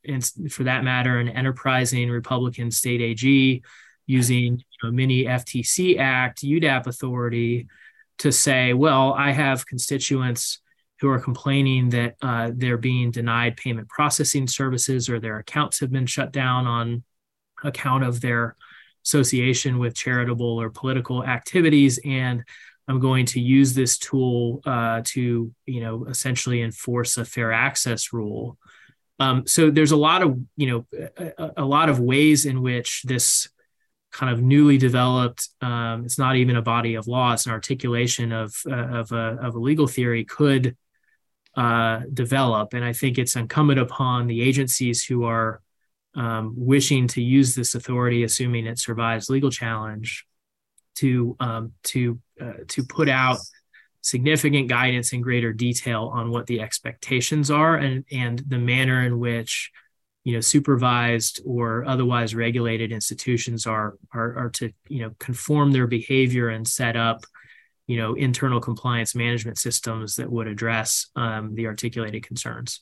and for that matter, an enterprising Republican state A G using you know, mini F T C Act, U D A P authority to say, well, I have constituents who are complaining that uh, they're being denied payment processing services or their accounts have been shut down on account of their association with charitable or political activities. And I'm going to use this tool uh, to, you know, essentially enforce a fair access rule. Um, so there's a lot of, you know, a, a lot of ways in which this kind of newly developed, um, it's not even a body of law, it's an articulation of, uh, of, a, of a legal theory could uh, develop. And I think it's incumbent upon the agencies who are um, wishing to use this authority, assuming it survives legal challenge, to, um, to, uh, to put out significant guidance in greater detail on what the expectations are and, and the manner in which you know, supervised or otherwise regulated institutions are, are, are to, you know, conform their behavior and set up, you know, internal compliance management systems that would address um, the articulated concerns.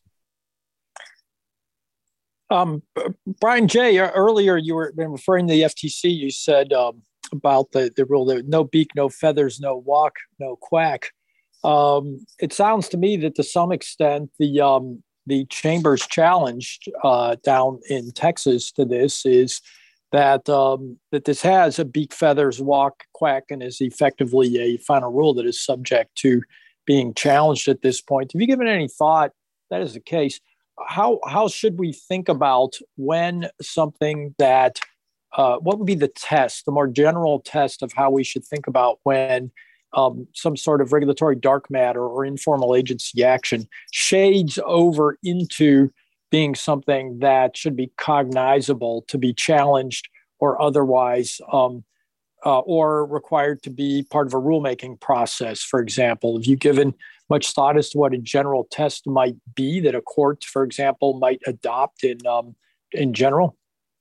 Um, Brian J., earlier you were referring to the F T C. You said um, about the, the rule that no beak, no feathers, no walk, no quack. Um, it sounds to me that to some extent the um, the chamber's challenge uh, down in Texas to this is that um, that this has a beak, feathers, walk, quack, and is effectively a final rule that is subject to being challenged at this point. Have you given any thought, that is the case, how how should we think about when something that, uh, what would be the test, the more general test of how we should think about when Um, some sort of regulatory dark matter or informal agency action shades over into being something that should be cognizable to be challenged or otherwise, um, uh, or required to be part of a rulemaking process, for example? Have you given much thought as to what a general test might be that a court, for example, might adopt in um, in general?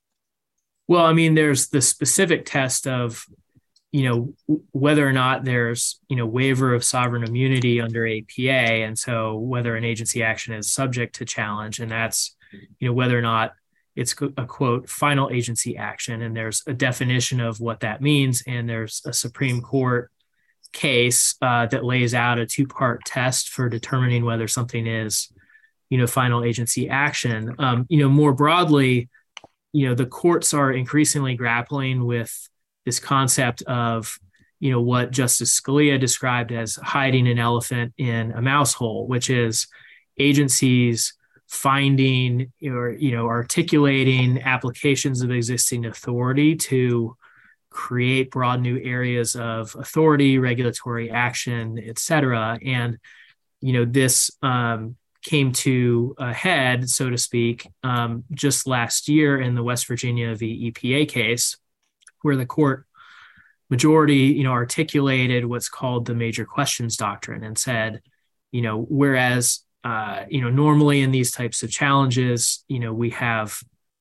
Well, I mean, there's the specific test of you know, whether or not there's, you know, waiver of sovereign immunity under A P A. And so whether an agency action is subject to challenge, and that's, you know, whether or not it's a quote, final agency action. And there's a definition of what that means. And there's a Supreme Court case uh, that lays out a two-part test for determining whether something is, you know, final agency action. Um, you know, more broadly, you know, the courts are increasingly grappling with this concept of, you know, what Justice Scalia described as hiding an elephant in a mouse hole, which is agencies finding or, you know, articulating applications of existing authority to create broad new areas of authority, regulatory action, et cetera. And, you know, this um, came to a head, so to speak, um, just last year in the West Virginia v. E P A case, where the court majority, you know, articulated what's called the major questions doctrine and said, you know, whereas, uh, you know, normally in these types of challenges, you know, we have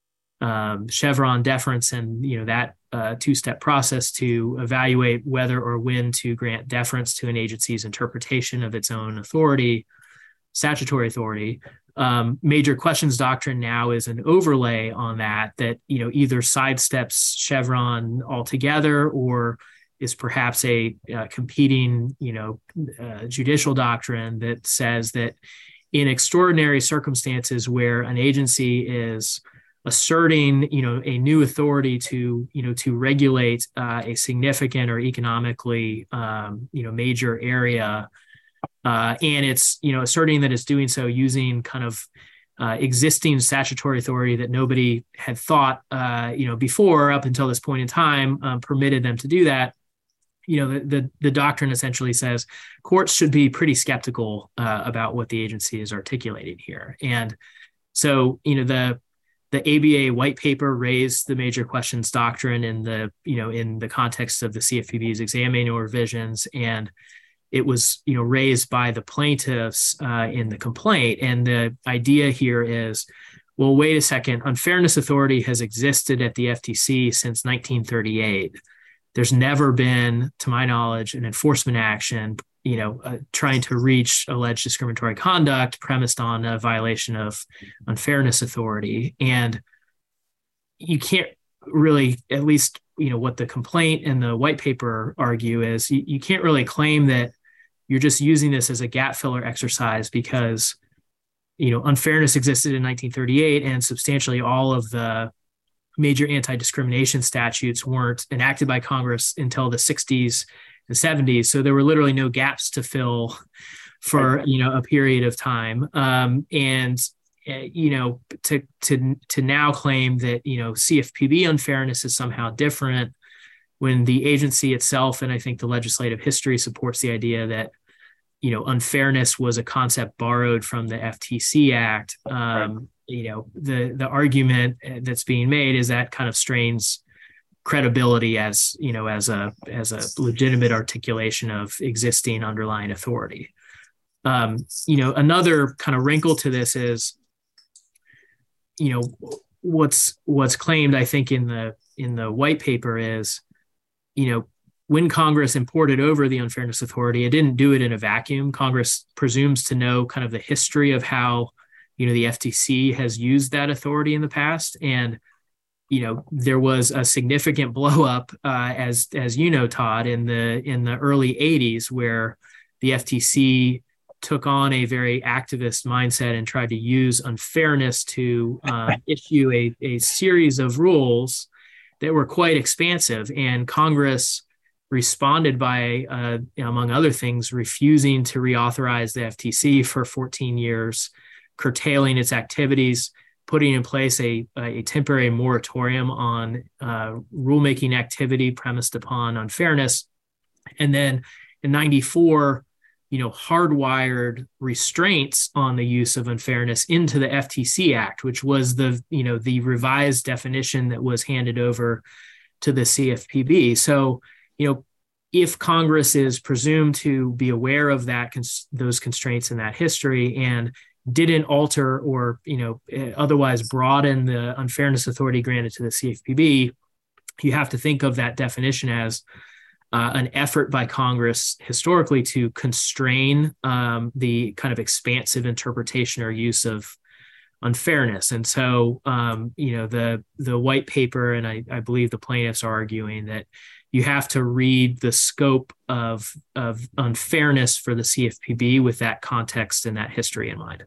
um, Chevron deference and, you know, that uh, two-step process to evaluate whether or when to grant deference to an agency's interpretation of its own authority, statutory authority. Um, major questions doctrine now is an overlay on that, that, you know, either sidesteps Chevron altogether or is perhaps a uh, competing, you know, uh, judicial doctrine that says that in extraordinary circumstances where an agency is asserting, you know, a new authority to, you know, to regulate uh, a significant or economically, um, you know, major area, Uh, and it's, you know, asserting that it's doing so using kind of uh, existing statutory authority that nobody had thought, uh, you know, before up until this point in time um, permitted them to do that. You know, the, the, the doctrine essentially says courts should be pretty skeptical uh, about what the agency is articulating here. And so, you know, the the A B A white paper raised the major questions doctrine in the, you know, in the context of the C F P B's exam manual revisions, and it was, you know, raised by the plaintiffs uh, in the complaint. And the idea here is, well, wait a second, unfairness authority has existed at the F T C since nineteen thirty-eight. There's never been, to my knowledge, an enforcement action you know, uh, trying to reach alleged discriminatory conduct premised on a violation of unfairness authority. And you can't really, at least, you know, what the complaint and the white paper argue is you, you can't really claim that you're just using this as a gap filler exercise because, you know, unfairness existed in nineteen thirty-eight and substantially all of the major anti-discrimination statutes weren't enacted by Congress until the sixties and seventies. So there were literally no gaps to fill for, you know, a period of time. Um, and, uh, you know, to, to, to now claim that, you know, C F P B unfairness is somehow different when the agency itself, and I think the legislative history supports the idea that, you know, unfairness was a concept borrowed from the F T C Act. Um, right. You know, the the argument that's being made is that kind of strains credibility as, you know, as a as a legitimate articulation of existing underlying authority. Um, you know, another kind of wrinkle to this is, you know, what's what's claimed, I think, in the in the white paper is, you know, when Congress imported over the unfairness authority, it didn't do it in a vacuum. Congress presumes to know kind of the history of how, you know, the F T C has used that authority in the past. And, you know, there was a significant blow up, uh, as, as you know, Todd, in the in the early eighties, where the F T C took on a very activist mindset and tried to use unfairness to uh, issue a, a series of rules that were quite expansive. And Congress responded by, uh, among other things, refusing to reauthorize the F T C for fourteen years, curtailing its activities, putting in place a, a temporary moratorium on uh, rulemaking activity premised upon unfairness. And then in ninety-four, you know, hardwired restraints on the use of unfairness into the F T C Act, which was the, you know, the revised definition that was handed over to the C F P B. So, you know, if Congress is presumed to be aware of that, cons- those constraints in that history and didn't alter or, you know, otherwise broaden the unfairness authority granted to the C F P B, you have to think of that definition as uh, an effort by Congress historically to constrain um, the kind of expansive interpretation or use of unfairness. And so, um, you know, the the white paper, and I, I believe the plaintiffs are arguing that you have to read the scope of, of unfairness for the C F P B with that context and that history in mind.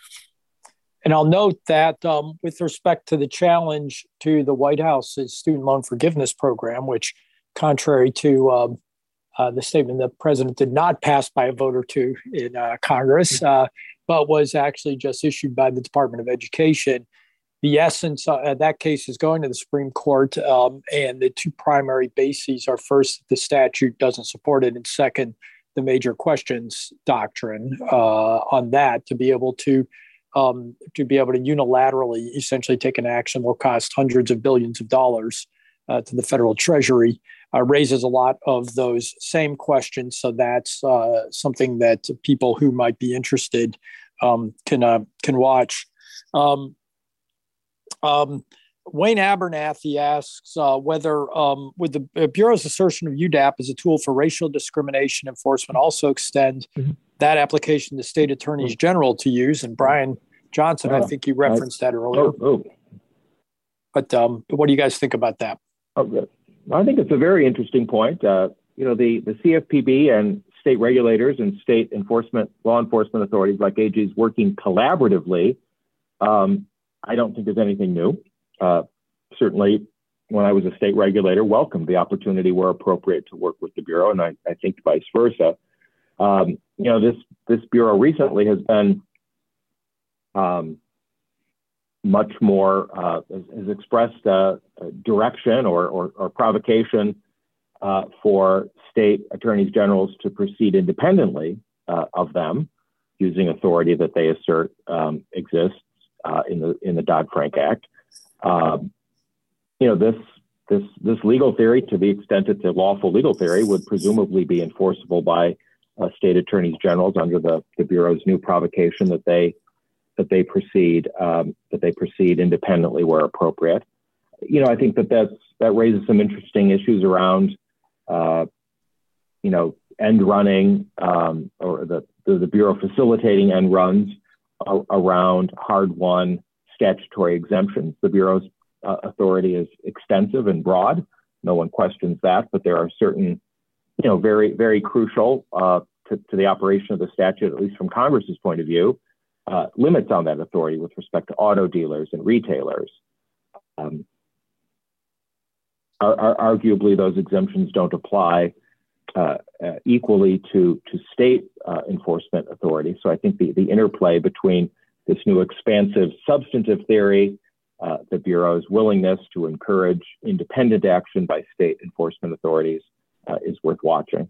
And I'll note that um, with respect to the challenge to the White House's student loan forgiveness program, which, contrary to um, uh, the statement the president did not pass by a vote or two in uh, Congress, uh, but was actually just issued by the Department of Education, the essence of that case is going to the Supreme Court, um, and the two primary bases are, first, the statute doesn't support it, and second, the major questions doctrine uh, on that to be able to um, to be able to unilaterally essentially take an action that will cost hundreds of billions of dollars uh, to the federal treasury uh, raises a lot of those same questions. So that's uh, something that people who might be interested um, can uh, can watch. Um, Um, Wayne Abernathy asks uh, whether, um, would the uh, Bureau's assertion of U D A P as a tool for racial discrimination enforcement also extend mm-hmm. that application to state attorneys general to use? And Brian Johnson, uh, I think you referenced uh, that earlier. Oh, oh. But um, what do you guys think about that? Oh, good. I think it's a very interesting point. Uh, you know, the, the C F P B and state regulators and state enforcement, law enforcement authorities like A G's working collaboratively. Um, I don't think there's anything new. Uh, certainly, when I was a state regulator, welcomed the opportunity where appropriate to work with the Bureau, and I, I think vice versa. Um, you know, this this Bureau recently has been um, much more, uh, has, has expressed uh, direction or, or, or provocation uh, for state attorneys generals to proceed independently uh, of them, using authority that they assert um, exists uh, in the in the Dodd-Frank Act. Um, you know, this this this legal theory, to the extent it's a lawful legal theory, would presumably be enforceable by uh, state attorneys generals under the, the Bureau's new provocation that they that they proceed um, that they proceed independently where appropriate. You know, I think that that's that raises some interesting issues around, uh, you know, end running um, or the, the, the Bureau facilitating end runs a, around hard-won statutory exemptions. The Bureau's uh, authority is extensive and broad. No one questions that, but there are certain, you know, very, very crucial uh, to, to the operation of the statute, at least from Congress's point of view, uh, limits on that authority with respect to auto dealers and retailers. Um, are, are arguably, those exemptions don't apply uh, uh, equally to, to state uh, enforcement authority. So I think the, the interplay between this new expansive substantive theory, uh, the Bureau's willingness to encourage independent action by state enforcement authorities uh, is worth watching.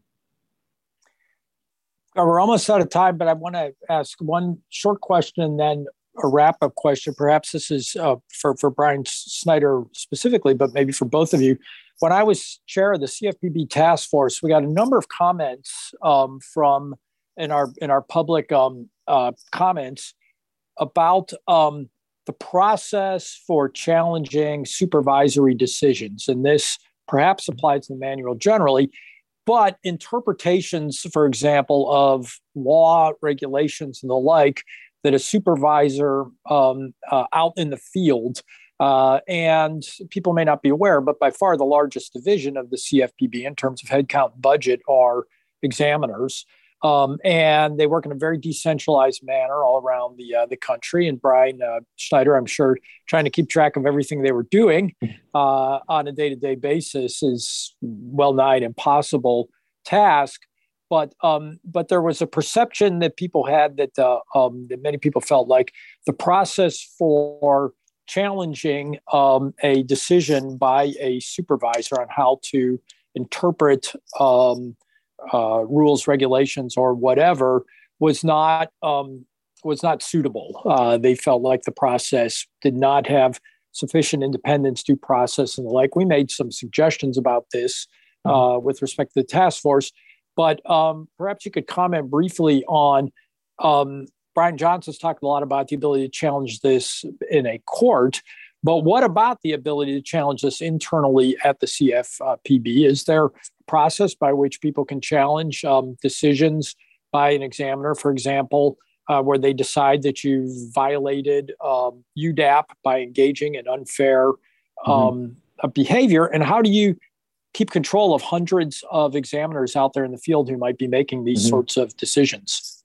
We're almost out of time, but I want to ask one short question and then a wrap-up question. Perhaps this is uh, for, for Brian Snyder specifically, but maybe for both of you. When I was chair of the C F P B task force, we got a number of comments um, from in our in our public um, uh, comments about um, the process for challenging supervisory decisions. And this perhaps applies to the manual generally, but interpretations, for example, of law, regulations, and the like, that a supervisor um, uh, out in the field, uh, and people may not be aware, but by far the largest division of the C F P B in terms of headcount and budget are examiners. Um, and they work in a very decentralized manner all around the uh, the country. And Brian uh, Snyder, I'm sure, trying to keep track of everything they were doing uh, on a day-to-day basis is well nigh an impossible task. But um, but there was a perception that people had that uh, um, that many people felt like the process for challenging um, a decision by a supervisor on how to interpret um, uh, rules, regulations, or whatever was not um, was not suitable. Uh, they felt like the process did not have sufficient independence, due process, and the like. We made some suggestions about this uh, with respect to the task force. But um, perhaps you could comment briefly on, um, Brian Johnson's talked a lot about the ability to challenge this in a court, but what about the ability to challenge this internally at the C F P B? Is there a process by which people can challenge um, decisions by an examiner, for example, uh, where they decide that you violated um, U D A P by engaging in unfair um, mm-hmm. behavior? And how do you keep control of hundreds of examiners out there in the field who might be making these mm-hmm. sorts of decisions?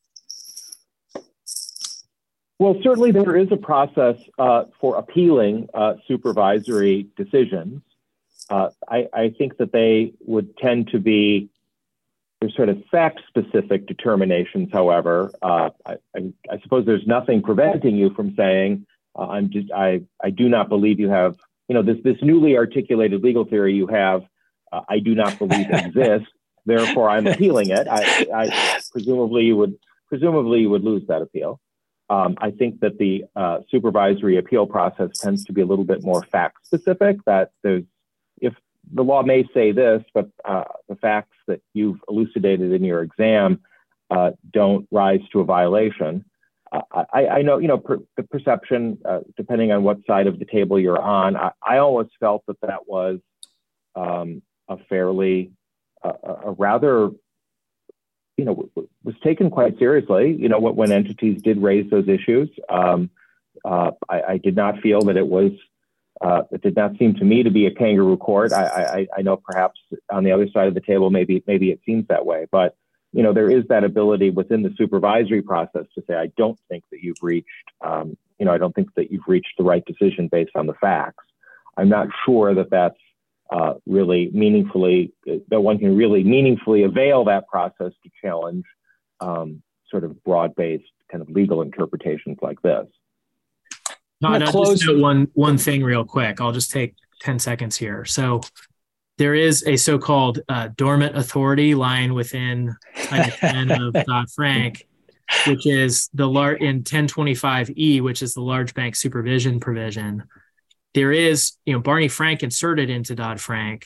Well, certainly there is a process uh, for appealing uh, supervisory decisions. Uh, I, I think that they would tend to be there's sort of fact-specific determinations. However, uh, I, I, I suppose there's nothing preventing you from saying, uh, "I'm just I I do not believe you have you know this this newly articulated legal theory you have. Uh, I do not believe exists. Therefore, I'm appealing it." I, I presumably you would presumably you would lose that appeal. Um, I think that the uh, supervisory appeal process tends to be a little bit more fact specific. That there's if the law may say this, but uh, the facts that you've elucidated in your exam uh, don't rise to a violation. Uh, I, I know you know per, the perception, uh, depending on what side of the table you're on. I, I always felt that that was um, a fairly, uh, a rather, you know, w- w- was taken quite seriously, you know, when entities did raise those issues. Um, uh, I, I did not feel that it was, uh, it did not seem to me to be a kangaroo court. I, I, I know perhaps on the other side of the table, maybe, maybe it seems that way, but, you know, there is that ability within the supervisory process to say, I don't think that you've reached, um, you know, I don't think that you've reached the right decision based on the facts. I'm not sure that that's, Uh, really meaningfully, that one can really meaningfully avail that process to challenge um, sort of broad-based kind of legal interpretations like this. No, I'll just note one, one thing real quick. I'll just take ten seconds here. So there is a so-called uh, dormant authority lying within Title ten of Dodd-Frank, which is the lar- in ten twenty-five E, which is the large bank supervision provision. There is, you know, Barney Frank inserted into Dodd-Frank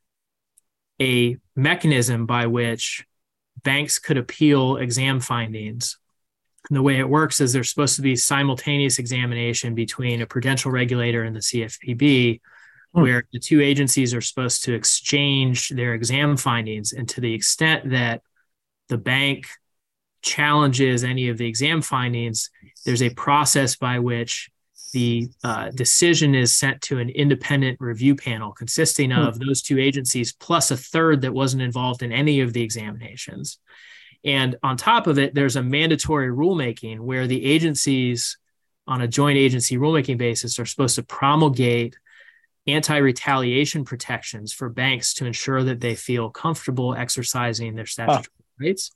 a mechanism by which banks could appeal exam findings. And the way it works is there's supposed to be simultaneous examination between a prudential regulator and the C F P B, hmm. where the two agencies are supposed to exchange their exam findings. And to the extent that the bank challenges any of the exam findings, there's a process by which the uh, decision is sent to an independent review panel consisting of those two agencies plus a third that wasn't involved in any of the examinations. And on top of it, there's a mandatory rulemaking where the agencies on a joint agency rulemaking basis are supposed to promulgate anti-retaliation protections for banks to ensure that they feel comfortable exercising their statutory oh. rights.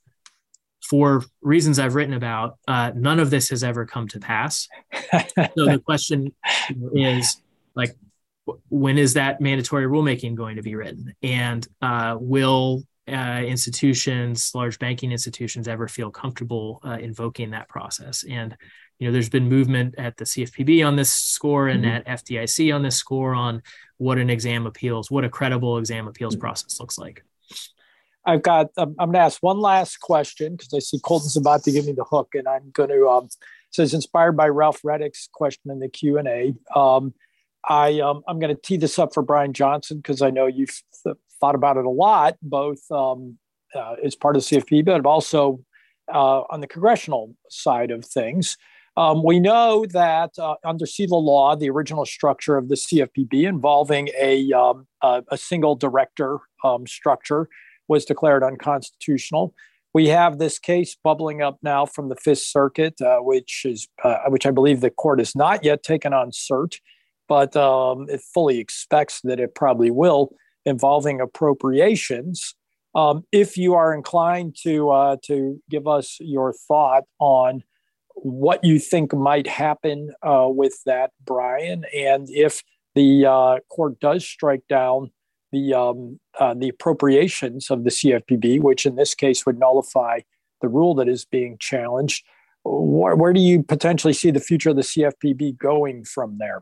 For reasons I've written about, uh, none of this has ever come to pass. So the question is, like, when is that mandatory rulemaking going to be written? And uh, will uh, institutions, large banking institutions, ever feel comfortable uh, invoking that process? And you know, there's been movement at the C F P B on this score and mm-hmm. at F D I C on this score on what an exam appeals, what a credible exam appeals mm-hmm. process looks like. I've got, um, I'm going to ask one last question because I see Colton's about to give me the hook, and I'm going to, um, so it's inspired by Ralph Reddick's question in the Q and A. Um, I, um, I'm going to tee this up for Brian Johnson because I know you've th- thought about it a lot, both um, uh, as part of the C F P B, but also uh, on the congressional side of things. Um, we know that uh, under CELA law, the original structure of the C F P B involving a, um, a, a single director um, structure was declared unconstitutional. We have this case bubbling up now from the Fifth Circuit, uh, which is uh, which I believe the court has not yet taken on cert, but um, it fully expects that it probably will, involving appropriations. Um, if you are inclined to uh, to give us your thought on what you think might happen uh, with that, Brian, and if the uh, court does strike down the um, uh, the appropriations of the C F P B, which in this case would nullify the rule that is being challenged, where, where do you potentially see the future of the C F P B going from there?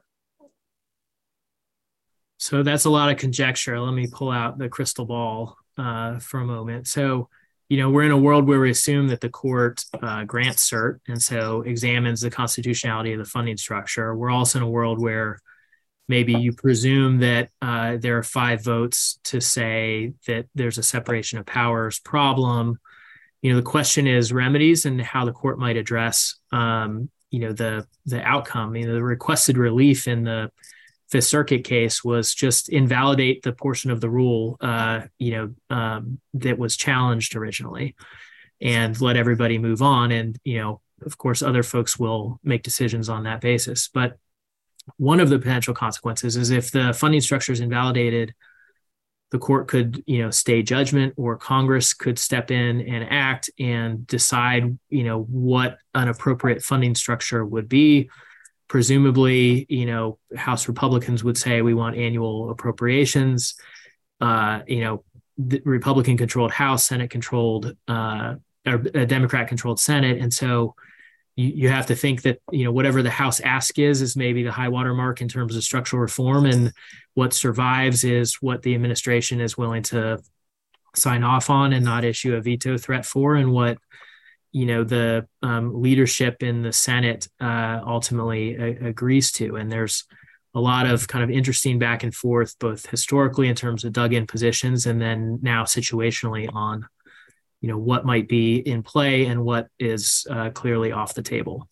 So that's a lot of conjecture. Let me pull out the crystal ball uh, for a moment. So, you know, we're in a world where we assume that the court uh, grants cert and so examines the constitutionality of the funding structure. We're also in a world where maybe you presume that uh, there are five votes to say that there's a separation of powers problem. You know, the question is remedies and how the court might address, um, you know, the the outcome. You know, the requested relief in the Fifth Circuit case was just invalidate the portion of the rule, uh, you know, um, that was challenged originally and let everybody move on. And, you know, of course, other folks will make decisions on that basis. But one of the potential consequences is if the funding structure is invalidated, the court could, you know, stay judgment, or Congress could step in and act and decide, you know, what an appropriate funding structure would be. Presumably, you know, House Republicans would say we want annual appropriations. Uh, you know, the Republican-controlled House, Senate-controlled, uh, or a Democrat-controlled Senate, and so you, you have to think that, you know, whatever the House ask is is maybe the high water mark in terms of structural reform, and what survives is what the administration is willing to sign off on and not issue a veto threat for, and what, you know, the um, leadership in the Senate uh, ultimately a- agrees to. And there's a lot of kind of interesting back and forth, both historically in terms of dug in positions, and then now situationally on, you know, what might be in play and what is uh, clearly off the table.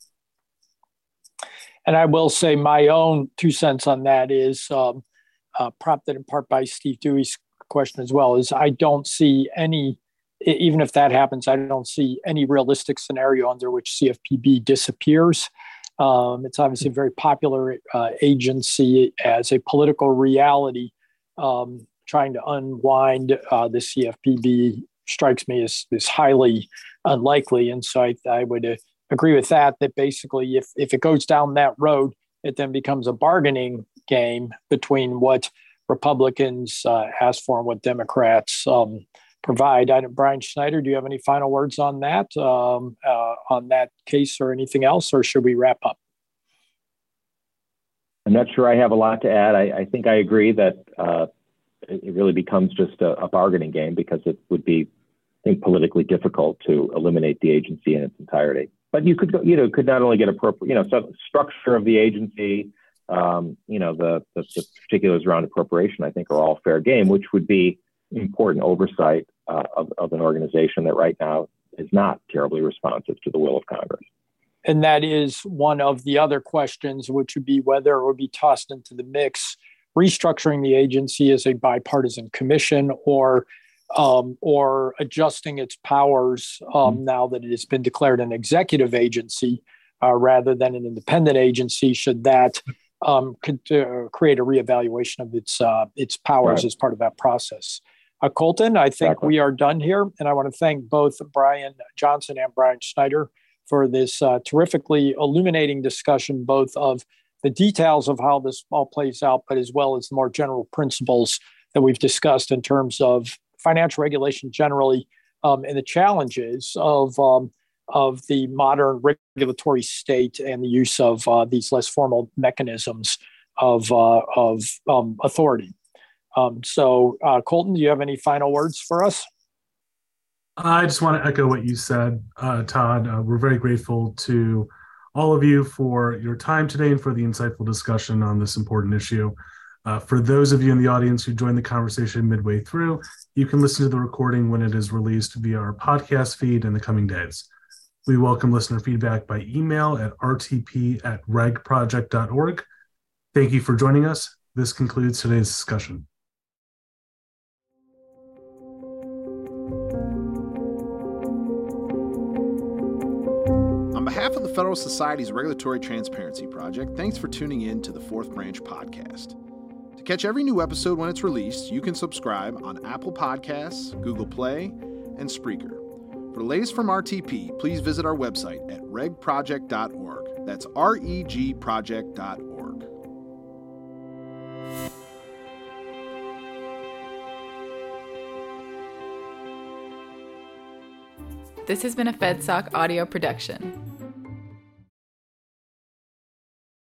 And I will say my own two cents on that is um, uh, prompted in part by Steve Dewey's question as well, is I don't see any, even if that happens, I don't see any realistic scenario under which C F P B disappears. Um, it's obviously a very popular uh, agency as a political reality. Um, trying to unwind uh, the C F P B strikes me as, as highly unlikely. And so I, I would uh, agree with that, that basically if, if it goes down that road, it then becomes a bargaining game between what Republicans uh, ask for and what Democrats um, provide. I, Brian Schneider, do you have any final words on that, um, uh, on that case or anything else, or should we wrap up? I'm not sure I have a lot to add. I, I think I agree that uh, it really becomes just a, a bargaining game, because it would be, I think, politically difficult to eliminate the agency in its entirety. But you could, you know, could not only get appropriate, you know, so structure of the agency, um, you know, the, the, the particulars around appropriation, I think, are all fair game, which would be important oversight uh, of, of an organization that right now is not terribly responsive to the will of Congress. And that is one of the other questions, which would be whether it would be tossed into the mix, restructuring the agency as a bipartisan commission, or um, or adjusting its powers um, mm-hmm. now that it has been declared an executive agency uh, rather than an independent agency. Should that um, could uh, create a reevaluation of its uh, its powers right. as part of that process? Uh, Colton, I think exactly. we are done here, and I want to thank both Brian Johnson and Brian Schneider for this uh, terrifically illuminating discussion, both of the details of how this all plays out, but as well as the more general principles that we've discussed in terms of financial regulation generally, um, and the challenges of um, of the modern regulatory state and the use of uh, these less formal mechanisms of uh, of um, authority. Um, so, uh, Colton, do you have any final words for us? I just want to echo what you said, uh, Todd. Uh, we're very grateful to all of you for your time today and for the insightful discussion on this important issue. Uh, for those of you in the audience who joined the conversation midway through, you can listen to the recording when it is released via our podcast feed in the coming days. We welcome listener feedback by email at r t p at reg project dot org. Thank you for joining us. This concludes today's discussion. On behalf of the Federal Society's Regulatory Transparency Project, thanks for tuning in to the Fourth Branch podcast. To catch every new episode when it's released, you can subscribe on Apple Podcasts, Google Play, and Spreaker. For the latest from R T P, please visit our website at reg project dot org. That's R E G project dot org. This has been a FedSoc audio production.